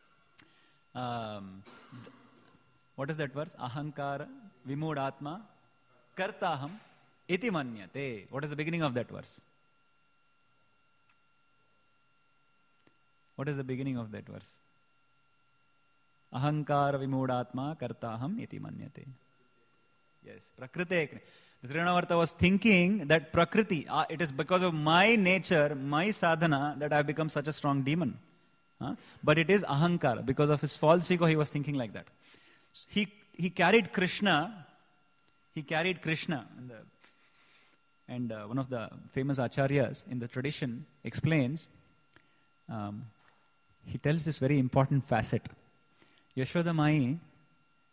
Speaker 1: Um, what is that verse? Ahankara, vimudatma, kartaham, iti manyate. What is the beginning of that verse? What is the beginning of that verse? Ahankara vimudatma, kartaham, iti manyate. Yes, prakrite. The Trinavarta was thinking that Prakriti, uh, it is because of my nature, my sadhana, that I have become such a strong demon. Huh? But it is Ahankara. Because of his false ego, he was thinking like that. He he carried Krishna, he carried Krishna. And, the, and uh, one of the famous acharyas in the tradition explains, um, he tells this very important facet. Yashoda Mai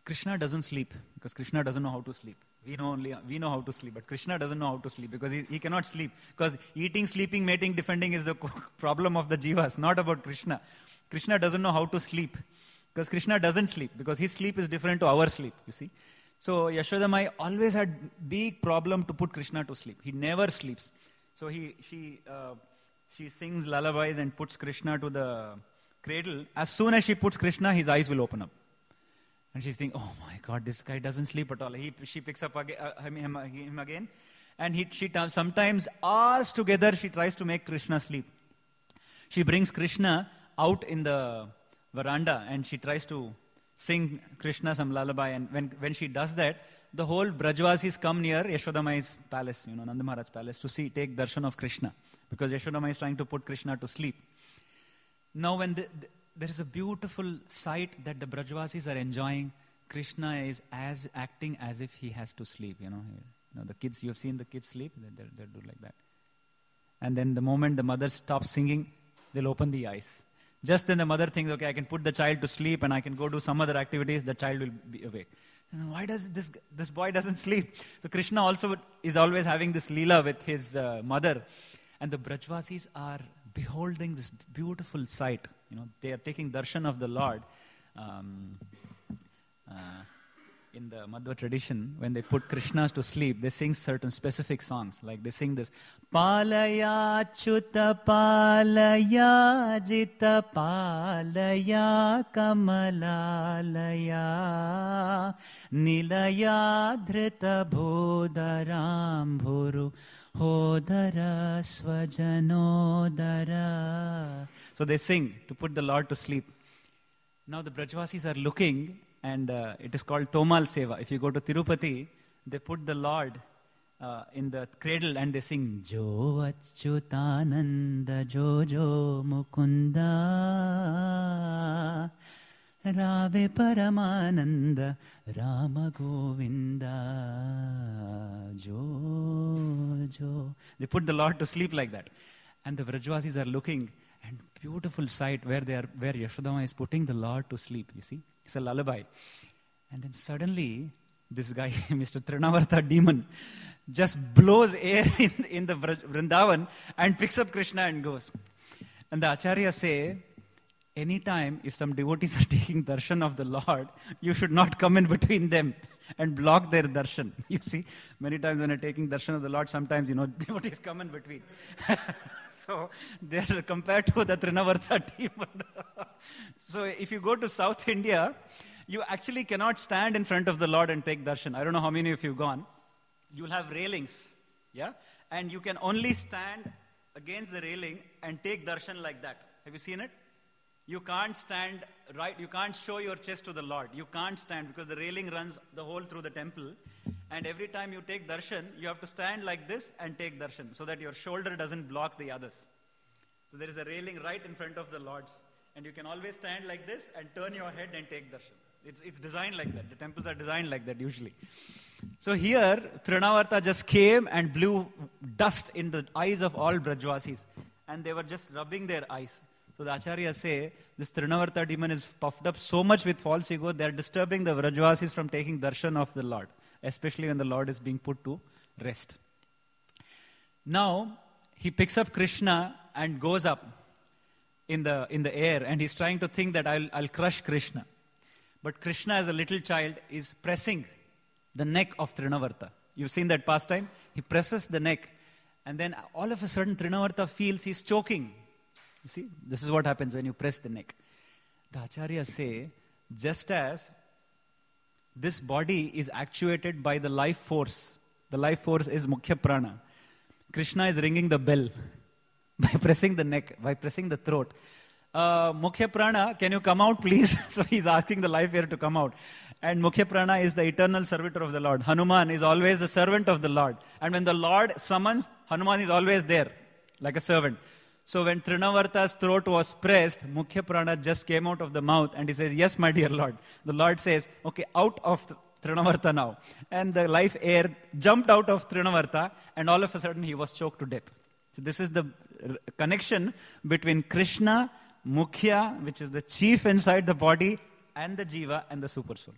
Speaker 1: Krishna doesn't sleep because Krishna doesn't know how to sleep. We know only we know how to sleep, but Krishna doesn't know how to sleep because he, he cannot sleep. Because eating, sleeping, mating, defending is the problem of the jivas, not about Krishna. Krishna doesn't know how to sleep because Krishna doesn't sleep because his sleep is different to our sleep, you see. So Yashoda Mai always had big problem to put Krishna to sleep. He never sleeps. So he she uh, she sings lullabies and puts Krishna to the cradle. As soon as she puts Krishna, his eyes will open up. And she's thinking, oh my God, this guy doesn't sleep at all. He, she picks up again, uh, him, him, him again. And he, she t- sometimes, hours together, she tries to make Krishna sleep. She brings Krishna out in the veranda and she tries to sing Krishna some lullaby. And when, when she does that, the whole Brajvasis come near Yashoda Mai's palace, you know, Nanda Maharaj's palace, to see, take darshan of Krishna. Because Yashoda Mai is trying to put Krishna to sleep. Now when the, the there is a beautiful sight that the Brajvasis are enjoying. Krishna is as acting as if he has to sleep. You know, you know the kids. You have seen the kids sleep. They they do like that. And then the moment the mother stops singing, they'll open the eyes. Just then the mother thinks, okay, I can put the child to sleep and I can go do some other activities. The child will be awake. And why does this this boy doesn't sleep? So Krishna also is always having this leela with his uh, mother, and the Brajvasis are beholding this beautiful sight. You know, they are taking darshan of the Lord. Um, uh, in the Madhva tradition, when they put Krishnas to sleep, they sing certain specific songs. Like they sing this, Palaya Chuta Palaya Jita Palaya Kamalalaya Nilaya Dhrita Bodharam Bhuru Hodara Swajanodara. So they sing to put the Lord to sleep. Now the Brajvasis are looking, and uh, it is called Tomal Seva. If you go to Tirupati, they put the Lord uh, in the cradle and they sing Jo Achyutananda Jo Jo Mukunda Rave Paramananda Rama Govinda Jo Jo. They put the Lord to sleep like that. And the Brajvasis are looking, and beautiful sight where they are, where Yashoda Mai is putting the Lord to sleep, you see. It's a lullaby. And then suddenly, this guy, Mister Trinavarta demon, just blows air in, in the Vrindavan and picks up Krishna and goes. And the Acharyas say, anytime if some devotees are taking darshan of the Lord, you should not come in between them and block their darshan. You see, many times when you're taking darshan of the Lord, sometimes, you know, devotees come in between. So they're compared to the Trinavarta demon. So if you go to South India, you actually cannot stand in front of the Lord and take darshan. I don't know how many of you have gone. You'll have railings, yeah? And you can only stand against the railing and take darshan like that. Have you seen it? You can't stand right, you can't show your chest to the Lord. You can't stand because the railing runs the whole through the temple. And every time you take darshan, you have to stand like this and take darshan so that your shoulder doesn't block the others. So there is a railing right in front of the Lord's. And you can always stand like this and turn your head and take darshan. It's, it's designed like that. The temples are designed like that usually. So here, Trinavarta just came and blew dust in the eyes of all Brajvasis. And they were just rubbing their eyes. So the Acharyas say, this Trinavarta demon is puffed up so much with false ego, they are disturbing the Brajvasis from taking darshan of the Lord, especially when the Lord is being put to rest. Now, he picks up Krishna and goes up in the in the air, and he's trying to think that I'll, I'll crush Krishna. But Krishna, as a little child, is pressing the neck of Trinavarta. You've seen that pastime? He presses the neck, and then all of a sudden Trinavarta feels he's choking. You see, this is what happens when you press the neck. The Acharyas say, just as this body is actuated by the life force, the life force is Mukhya Prana. Krishna is ringing the bell by pressing the neck, by pressing the throat. Uh, Mukhya Prana, can you come out please? So he's asking the life air to come out. And Mukhya Prana is the eternal servitor of the Lord. Hanuman is always the servant of the Lord. And when the Lord summons, Hanuman is always there, like a servant. So when Trinavarta's throat was pressed, Mukhya Prana just came out of the mouth and he says, yes, my dear Lord. The Lord says, okay, out of Trinavarta now. And the life air jumped out of Trinavarta and all of a sudden he was choked to death. So this is the r- connection between Krishna, Mukhya, which is the chief inside the body, and the Jiva and the super soul.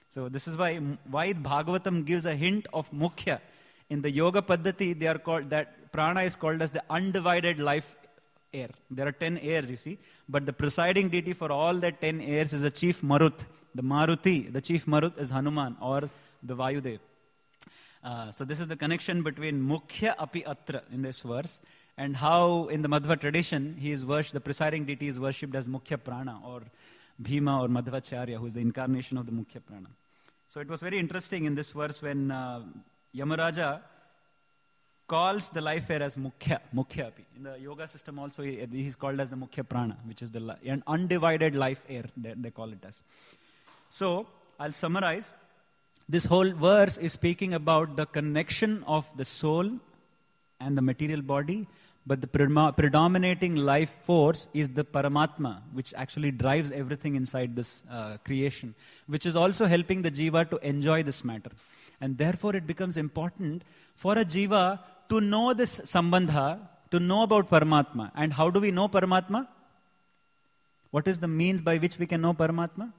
Speaker 1: So this is why why Bhagavatam gives a hint of mukhya. In the yoga paddhati, they are called, that prana is called as the undivided life air. There are ten airs, you see, but the presiding deity for all the ten airs is the chief Marut. The Maruti, the chief Marut is Hanuman or the Vayudev. Uh, so this is the connection between mukhya api atra in this verse, and how in the Madhva tradition he is worshipped, the presiding deity is worshipped as mukhya prana or Bhima or Madhvacharya, who is the incarnation of the mukhya prana. So it was very interesting in this verse when uh, Yamaraja calls the life air as mukhya, mukhya api. In the yoga system also he, he is called as the mukhya prana, which is the li- an undivided life air, they, they call it as. So I'll summarize. This whole verse is speaking about the connection of the soul and the material body, but the predom- predominating life force is the Paramatma, which actually drives everything inside this uh, creation, which is also helping the jiva to enjoy this matter. And therefore it becomes important for a jiva to know this sambandha, to know about Paramatma. And how do we know Paramatma? What is the means by which we can know Paramatma?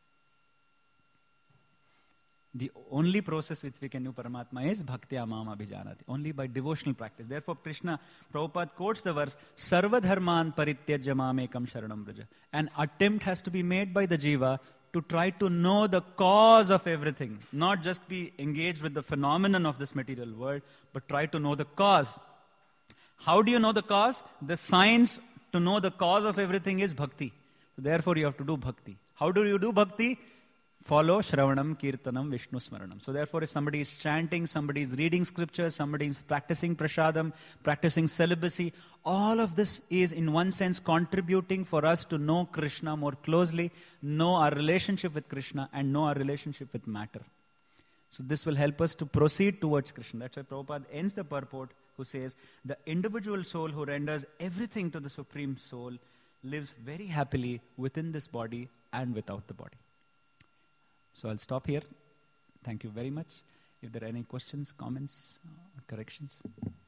Speaker 1: The only process with which we can know Paramatma is Bhaktya Mam Abhijanati, only by devotional practice. Therefore, Krishna, Prabhupada quotes the verse, Sarva Dharman Parityajya Mamekam Sharanam Vraja. An attempt has to be made by the jiva to try to know the cause of everything, not just be engaged with the phenomenon of this material world, but try to know the cause. How do you know the cause? The science to know the cause of everything is bhakti. So therefore, you have to do bhakti. How do you do bhakti? Follow Shravanam, Kirtanam, Vishnu Smaranam. So therefore, if somebody is chanting, somebody is reading scriptures, somebody is practicing prasadam, practicing celibacy, all of this is in one sense contributing for us to know Krishna more closely, know our relationship with Krishna, and know our relationship with matter. So this will help us to proceed towards Krishna. That's why Prabhupada ends the purport who says, the individual soul who renders everything to the Supreme Soul lives very happily within this body and without the body. So I'll stop here. Thank you very much. If there are any questions, comments, or corrections.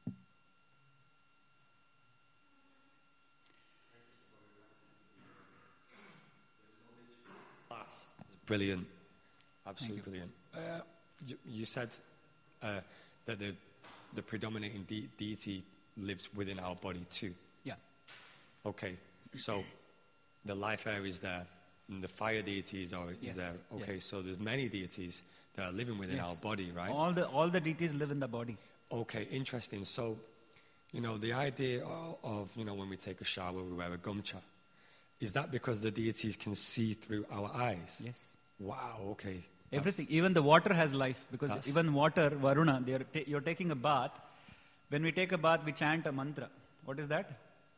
Speaker 2: Brilliant. Absolutely brilliant. Uh, you, you said uh, that the, the predominating de- deity lives within our body too.
Speaker 1: Yeah.
Speaker 2: Okay. So the life air is there. And the fire deities are is
Speaker 1: Yes.
Speaker 2: there. Okay,
Speaker 1: Yes.
Speaker 2: so there's many deities that are living within
Speaker 1: Yes.
Speaker 2: our body, right?
Speaker 1: All the all the deities live in the body.
Speaker 2: Okay, interesting. So, you know, the idea of, of, you know, when we take a shower, we wear a gamcha. Is that because the deities can see through our eyes?
Speaker 1: Yes.
Speaker 2: Wow, okay.
Speaker 1: Everything.
Speaker 2: That's-
Speaker 1: Even the water has life. Because
Speaker 2: That's-
Speaker 1: even water, Varuna, they are ta- you're taking a bath. When we take a bath, we chant a mantra. What is that?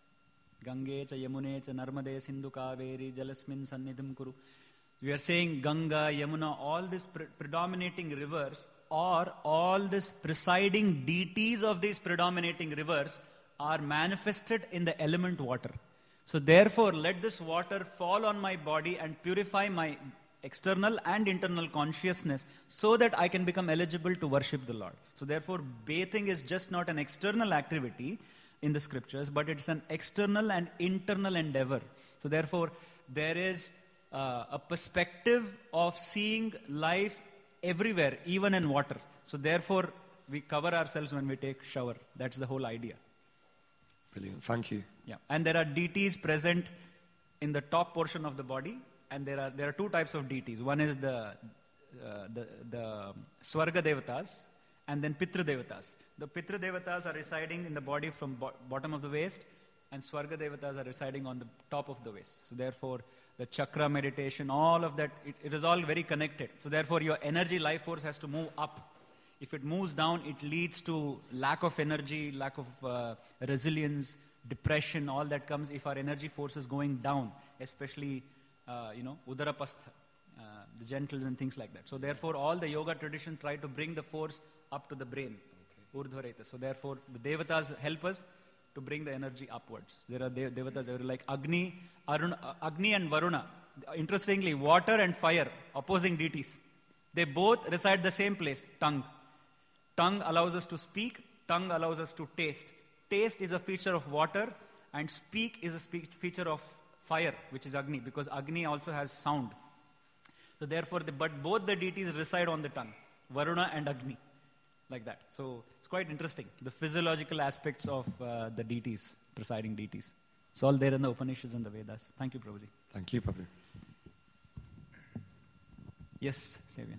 Speaker 1: Gange cha Yamune cha Narmade Sindhu Kaveri Jalasmin Sannidham Kuru. We are saying Ganga, Yamuna, all these pre- predominating rivers, or all these presiding deities of these predominating rivers are manifested in the element water. So therefore, let this water fall on my body and purify my external and internal consciousness so that I can become eligible to worship the Lord. So therefore, bathing is just not an external activity in the scriptures, but it's an external and internal endeavor. So therefore, there is uh, a perspective of seeing life everywhere, even in water. So therefore, we cover ourselves when we take shower. That's the whole idea.
Speaker 2: Brilliant. Thank you.
Speaker 1: Yeah, and there are deities present in the top portion of the body, and there are there are two types of deities. One is the uh, the the Swarga Devatas, and then Pitra Devatas. The Pitra Devatas are residing in the body from bo- bottom of the waist, and Swarga Devatas are residing on the top of the waist. So therefore, the chakra meditation, all of that, it, it is all very connected. So therefore, your energy life force has to move up. If it moves down, it leads to lack of energy, lack of uh, resilience, depression, all that comes if our energy force is going down, especially, uh, you know, Udarapastha, uh, the gentles and things like that. So therefore, all the yoga tradition try to bring the force up to the brain, Urdhvareta. So therefore, the Devatas help us to bring the energy upwards. There are de- Devatas that are like Agni, Aruna, uh, Agni and Varuna. Interestingly, water and fire, opposing deities. They both reside the same place, tongue. Tongue allows us to speak, tongue allows us to taste. Taste is a feature of water, and speak is a speak feature of fire, which is Agni, because Agni also has sound. So therefore, the, but both the deities reside on the tongue, Varuna and Agni, like that. So it's quite interesting, the physiological aspects of uh, the deities, presiding deities. It's all there in the Upanishads and the Vedas. Thank you, Prabhuji.
Speaker 2: Thank you, Prabhu.
Speaker 1: Yes, Savian.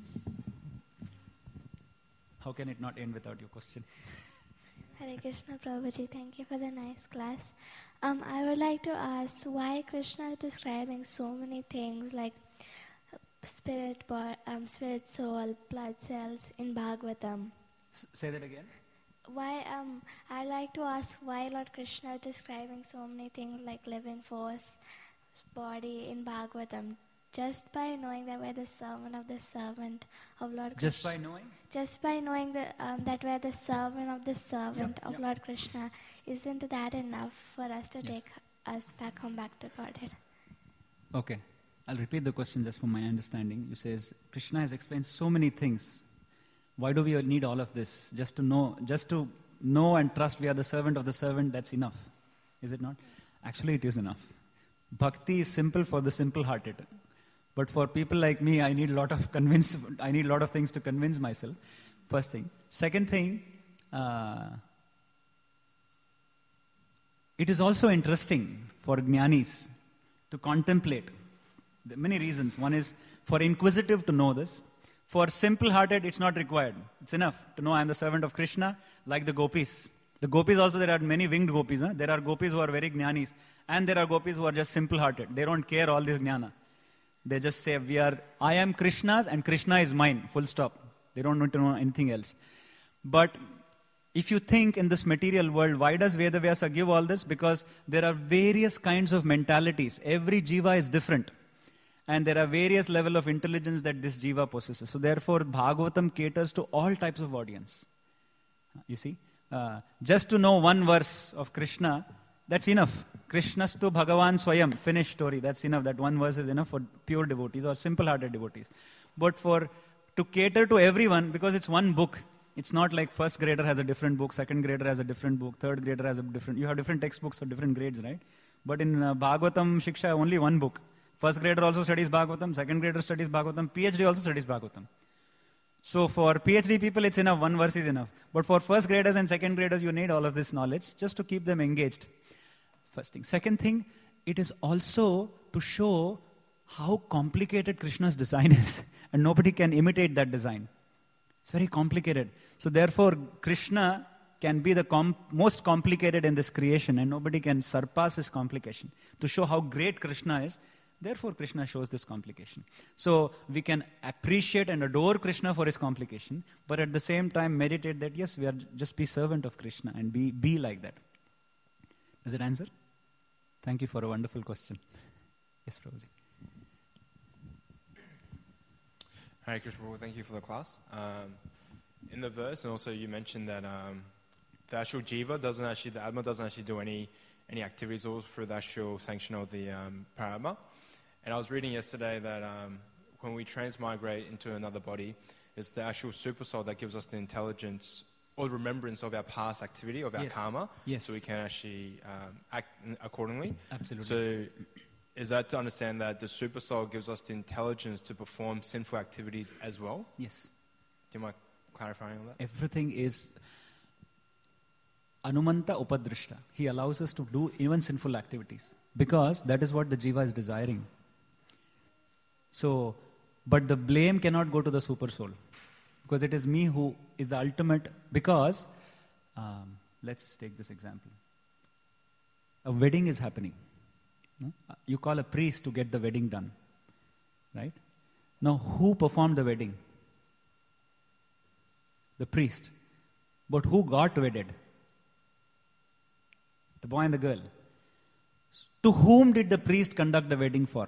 Speaker 1: How can it not end without your question?
Speaker 3: Hare Krishna, Prabhuji. Thank you for the nice class. Um, I would like to ask why Krishna is describing so many things like spirit, bo- um, spirit, soul, blood cells in Bhagavatam.
Speaker 1: S- say that again.
Speaker 3: Why? Um, I'd like to ask why Lord Krishna is describing so many things like living force, body in Bhagavatam. Just by knowing that we're the servant of the servant of Lord Krishna.
Speaker 1: Just by knowing?
Speaker 3: Just by knowing the, um, that we're the servant of the servant
Speaker 1: Yep,
Speaker 3: of
Speaker 1: yep.
Speaker 3: Lord Krishna, isn't that enough for us to
Speaker 1: Yes.
Speaker 3: take us back home, back to Godhead?
Speaker 1: Okay. I'll repeat the question just for my understanding. You says, Krishna has explained so many things. Why do we need all of this? Just to know, just to know and trust we are the servant of the servant, that's enough. Is it not? Actually, it is enough. Bhakti is simple for the simple-hearted. But for people like me, I need a lot of convince. I need a lot of things to convince myself. First thing. Second thing, uh, it is also interesting for jnanis to contemplate. There are many reasons. One is for inquisitive to know this. For simple-hearted, it's not required. It's enough to know I am the servant of Krishna, like the gopis. The gopis also, there are many winged gopis. Huh? There are gopis who are very jnanis. And there are gopis who are just simple-hearted. They don't care all this jnana. They just say, we are, I am Krishna's and Krishna is mine, full stop. They don't want to know anything else. But if you think in this material world, why does Vedavyasa give all this? Because there are various kinds of mentalities. Every jiva is different. And there are various level of intelligence that this jiva possesses. So therefore, Bhagavatam caters to all types of audience. You see? Uh, just to know one verse of Krishna, that's enough. Krishnastu Bhagavan Swayam, finished story. That's enough. That one verse is enough for pure devotees or simple-hearted devotees. But for to cater to everyone, because it's one book. It's not like first grader has a different book, second grader has a different book, third grader has a different... You have different textbooks for different grades, right? But in uh, Bhagavatam Shiksha, only one book. First grader also studies Bhagavatam, second grader studies Bhagavatam, PhD also studies Bhagavatam. So for PhD people, it's enough. One verse is enough. But for first graders and second graders, you need all of this knowledge just to keep them engaged. First thing. Second thing, it is also to show how complicated Krishna's design is. And nobody can imitate that design. It's very complicated. So therefore, Krishna can be the com- most complicated in this creation and nobody can surpass his complication. To show how great Krishna is, therefore Krishna shows this complication. So we can appreciate and adore Krishna for his complication, but at the same time meditate that yes, we are just be servant of Krishna and be, be like that. Does it answer? Thank you for a wonderful question. Yes, Prabhuji.
Speaker 4: Hare Krishna, Prabhu, thank you for the class. Um, in the verse, and also you mentioned that um, the actual jiva doesn't actually, the Atma doesn't actually do any any activities all through the actual sanction of the um, Paratma. And I was reading yesterday that um, when we transmigrate into another body, it's the actual super soul that gives us the intelligence or remembrance of our past activity, of our
Speaker 1: Yes.
Speaker 4: karma,
Speaker 1: Yes.
Speaker 4: so we can actually um, act accordingly.
Speaker 1: Absolutely.
Speaker 4: So is that to understand that the super soul gives us the intelligence to perform sinful activities as well?
Speaker 1: Yes.
Speaker 4: Do you mind clarifying on that?
Speaker 1: Everything is Anumanta Upadrishta. He allows us to do even sinful activities because that is what the jiva is desiring. So, but the blame cannot go to the super soul because it is me who is the ultimate. Because, um, let's take this example. A wedding is happening. No? You call a priest to get the wedding done, right? Now, who performed the wedding? The priest. But who got wedded? The boy and the girl. To whom did the priest conduct the wedding for?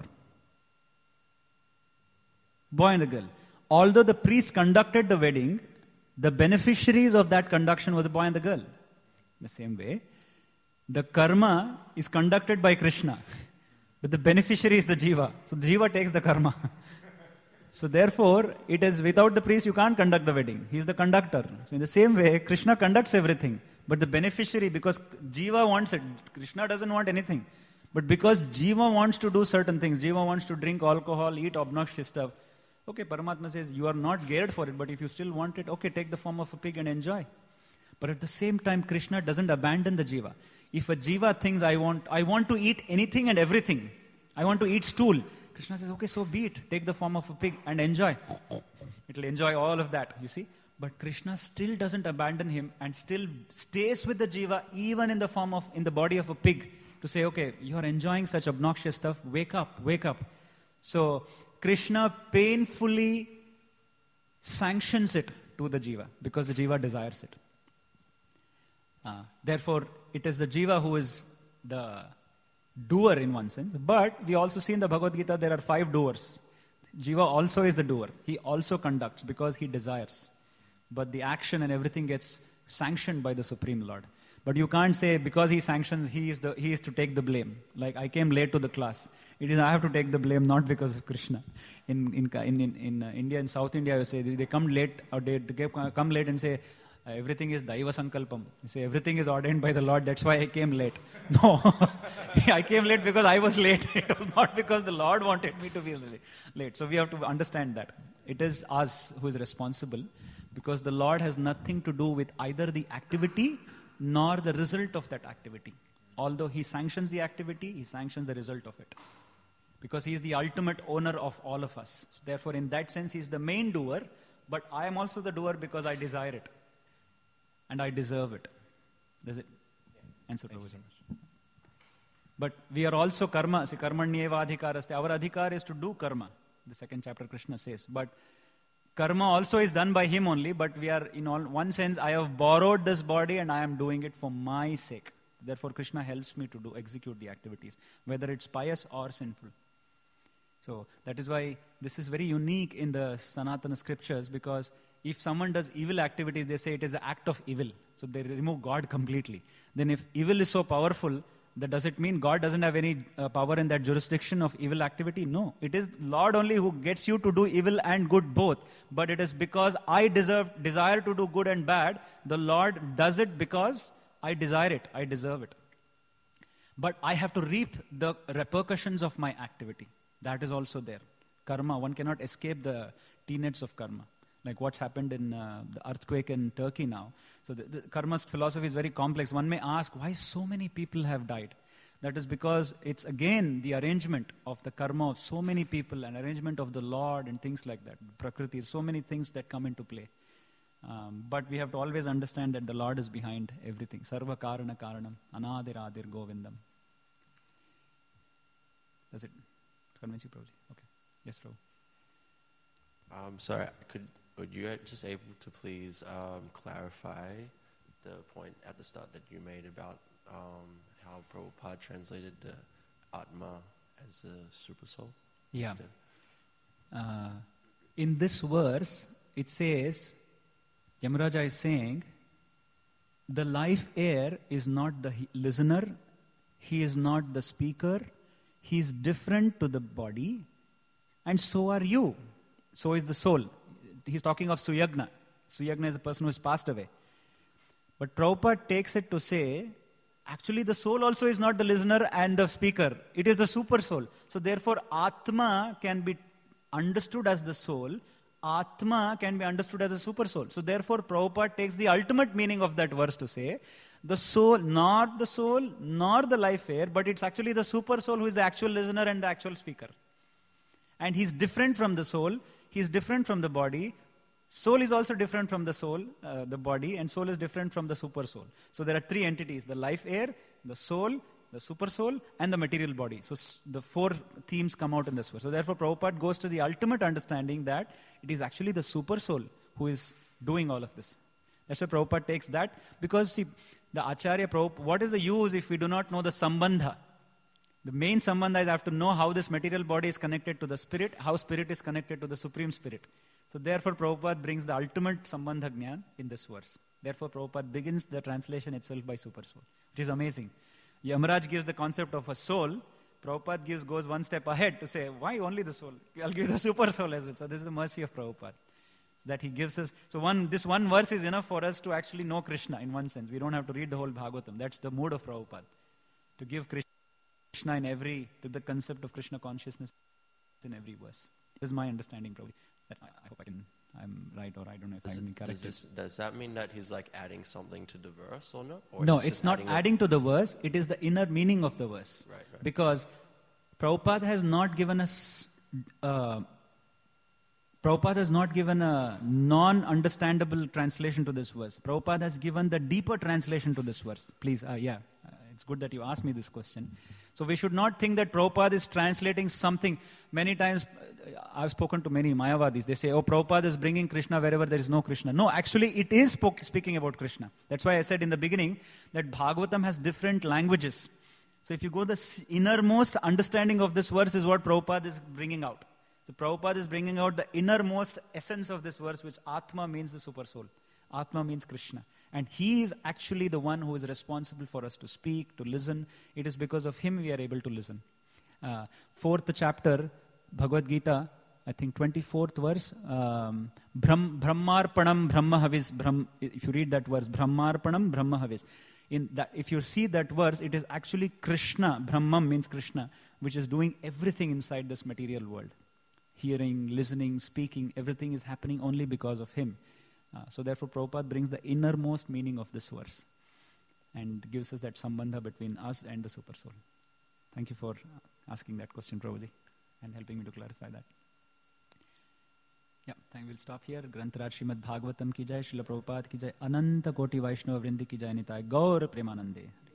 Speaker 1: Boy and the girl. Although the priest conducted the wedding, the beneficiaries of that conduction was the boy and the girl. In the same way, the karma is conducted by Krishna, but the beneficiary is the jiva. So the jiva takes the karma. So therefore, it is without the priest you can't conduct the wedding. He is the conductor. So in the same way, Krishna conducts everything. But the beneficiary, because jiva wants it, Krishna doesn't want anything. But because jiva wants to do certain things, jiva wants to drink alcohol, eat obnoxious stuff, Okay, Paramatma says, you are not geared for it, but if you still want it, okay, take the form of a pig and enjoy. But at the same time, Krishna doesn't abandon the jiva. If a jiva thinks, I want, I want to eat anything and everything, I want to eat stool, Krishna says, okay, so be it. Take the form of a pig and enjoy. It will enjoy all of that, you see. But Krishna still doesn't abandon him and still stays with the jiva even in the form of, in the body of a pig, to say, okay, you are enjoying such obnoxious stuff, wake up, wake up. So Krishna painfully sanctions it to the jiva because the jiva desires it. Uh, therefore, it is the jiva who is the doer in one sense. But we also see in the Bhagavad Gita there are five doers. Jiva also is the doer. He also conducts because he desires. But the action and everything gets sanctioned by the Supreme Lord. But you can't say because he sanctions, he is the he is to take the blame. Like I came late to the class. It is I have to take the blame, not because of Krishna. In in in in, in uh, India, in South India, you say they, they come late or they, they come late and say everything is Daiva Sankalpam. You say everything is ordained by the Lord. That's why I came late. No, I came late because I was late. It was not because the Lord wanted me to be late. So we have to understand that it is us who is responsible, because the Lord has nothing to do with either the activity nor the result of that activity. Although he sanctions the activity, he sanctions the result of it. Because he is the ultimate owner of all of us. So therefore, in that sense, he is the main doer, but I am also the doer because I desire it. And I deserve it. Does it answer Prabhu? But we are also karma. See, karmanyeva adhikaraste. Our adhikar is to do karma. The second chapter Krishna says. But karma also is done by him only, but we are, in all one sense, I have borrowed this body and I am doing it for my sake. Therefore, Krishna helps me to do execute the activities, whether it's pious or sinful. So, that is why this is very unique in the Sanatana scriptures, because if someone does evil activities, they say it is an act of evil. So, they remove God completely. Then if evil is so powerful, that does it mean God doesn't have any uh, power in that jurisdiction of evil activity? No. It is Lord only who gets you to do evil and good both. But it is because I deserve, desire to do good and bad, the Lord does it because I desire it, I deserve it. But I have to reap the repercussions of my activity. That is also there. Karma, one cannot escape the tenets of karma. Like what's happened in uh, the earthquake in Turkey now. So the, the karma's philosophy is very complex. One may ask, why so many people have died? That is because it's again the arrangement of the karma of so many people, an arrangement of the Lord and things like that. Prakriti, so many things that come into play. Um, but we have to always understand that the Lord is behind everything. Sarva karana karanam, anadir adir govindam. Does it convince you, Prabhuji? Okay. Yes, Prabhu.
Speaker 5: Um, sorry, could would you just able to please um, clarify the point at the start that you made about um, how Prabhupada translated the Atma as the super soul?
Speaker 1: Yeah. Uh, in this verse, it says, Yamaraja is saying, the life air is not the he- listener, he is not the speaker, he is different to the body, and so are you. So is the soul. He's talking of Suyagna. Suyagna is a person who has passed away. But Prabhupada takes it to say, actually the soul also is not the listener and the speaker. It is the super soul. So therefore Atma can be understood as the soul. Atma can be understood as a super soul. So therefore Prabhupada takes the ultimate meaning of that verse to say, the soul, not the soul, nor the life air, but it's actually the super soul who is the actual listener and the actual speaker. And he's different from the soul. He's different from the body. Soul is also different from the soul, uh, the body, and soul is different from the super soul. So there are three entities, the life air, the soul, the super soul, and the material body. So s- the four themes come out in this verse. So therefore Prabhupada goes to the ultimate understanding that it is actually the super soul who is doing all of this. That's why Prabhupada takes that, because see, the Acharya Prabhupada, what is the use if we do not know the sambandha? The main sambandha is I have to know how this material body is connected to the spirit, how spirit is connected to the supreme spirit. So therefore Prabhupada brings the ultimate sambandha jnana in this verse. Therefore Prabhupada begins the translation itself by super soul, which is amazing. Yamaraj gives the concept of a soul. Prabhupada gives, goes one step ahead to say, why only the soul? I'll give the super soul as well. So this is the mercy of Prabhupada. That he gives us. So one, this one verse is enough for us to actually know Krishna in one sense. We don't have to read the whole Bhagavatam. That's the mood of Prabhupada. To give Krishna in every, to the concept of Krishna consciousness in every verse. This is my understanding, Prabhupada. That, I, I hope I can, I'm right, or I don't know if
Speaker 5: Does,
Speaker 1: I'm
Speaker 5: it-
Speaker 1: incorrect.
Speaker 5: does, this, does that mean that he's like adding something to the verse or not? Or
Speaker 1: No,
Speaker 5: he's
Speaker 1: it's
Speaker 5: just
Speaker 1: not
Speaker 5: adding
Speaker 1: adding,
Speaker 5: it-
Speaker 1: to the verse. It is the inner meaning of the verse.
Speaker 5: Right, right.
Speaker 1: Because Prabhupada has not given us, uh, Prabhupada has not given a non-understandable translation to this verse. Prabhupada has given the deeper translation to this verse. Please, uh, yeah, uh, it's good that you asked me this question. So we should not think that Prabhupada is translating something. Many times, uh, I've spoken to many Mayavadis. They say, oh, Prabhupada is bringing Krishna wherever there is no Krishna. No, actually, it is spoke, speaking about Krishna. That's why I said in the beginning that Bhagavatam has different languages. So if you go, the s- innermost understanding of this verse is what Prabhupada is bringing out. So Prabhupada is bringing out the innermost essence of this verse, which Atma means the super soul. Atma means Krishna. And he is actually the one who is responsible for us to speak, to listen. It is because of him we are able to listen. Uh, fourth chapter, Bhagavad Gita, I think twenty-fourth verse, um, Brahm, Brahmarpanam Brahma Havis. Brahm, if you read that verse, Brahmarpanam Brahma Havis. In that, if you see that verse, it is actually Krishna, Brahmam means Krishna, which is doing everything inside this material world. Hearing, listening, speaking, everything is happening only because of him. Uh, so therefore, Prabhupada brings the innermost meaning of this verse and gives us that sambandha between us and the super soul. Thank you for asking that question, Prabhuji, and helping me to clarify that. Yeah, thank. We'll stop here. Grantaraj Srimad Bhagavatam ki jai, Srila Prabhupada ki jai, Ananta Koti Vaishnava Vrindi ki jai, Nitai Gaur Premanande.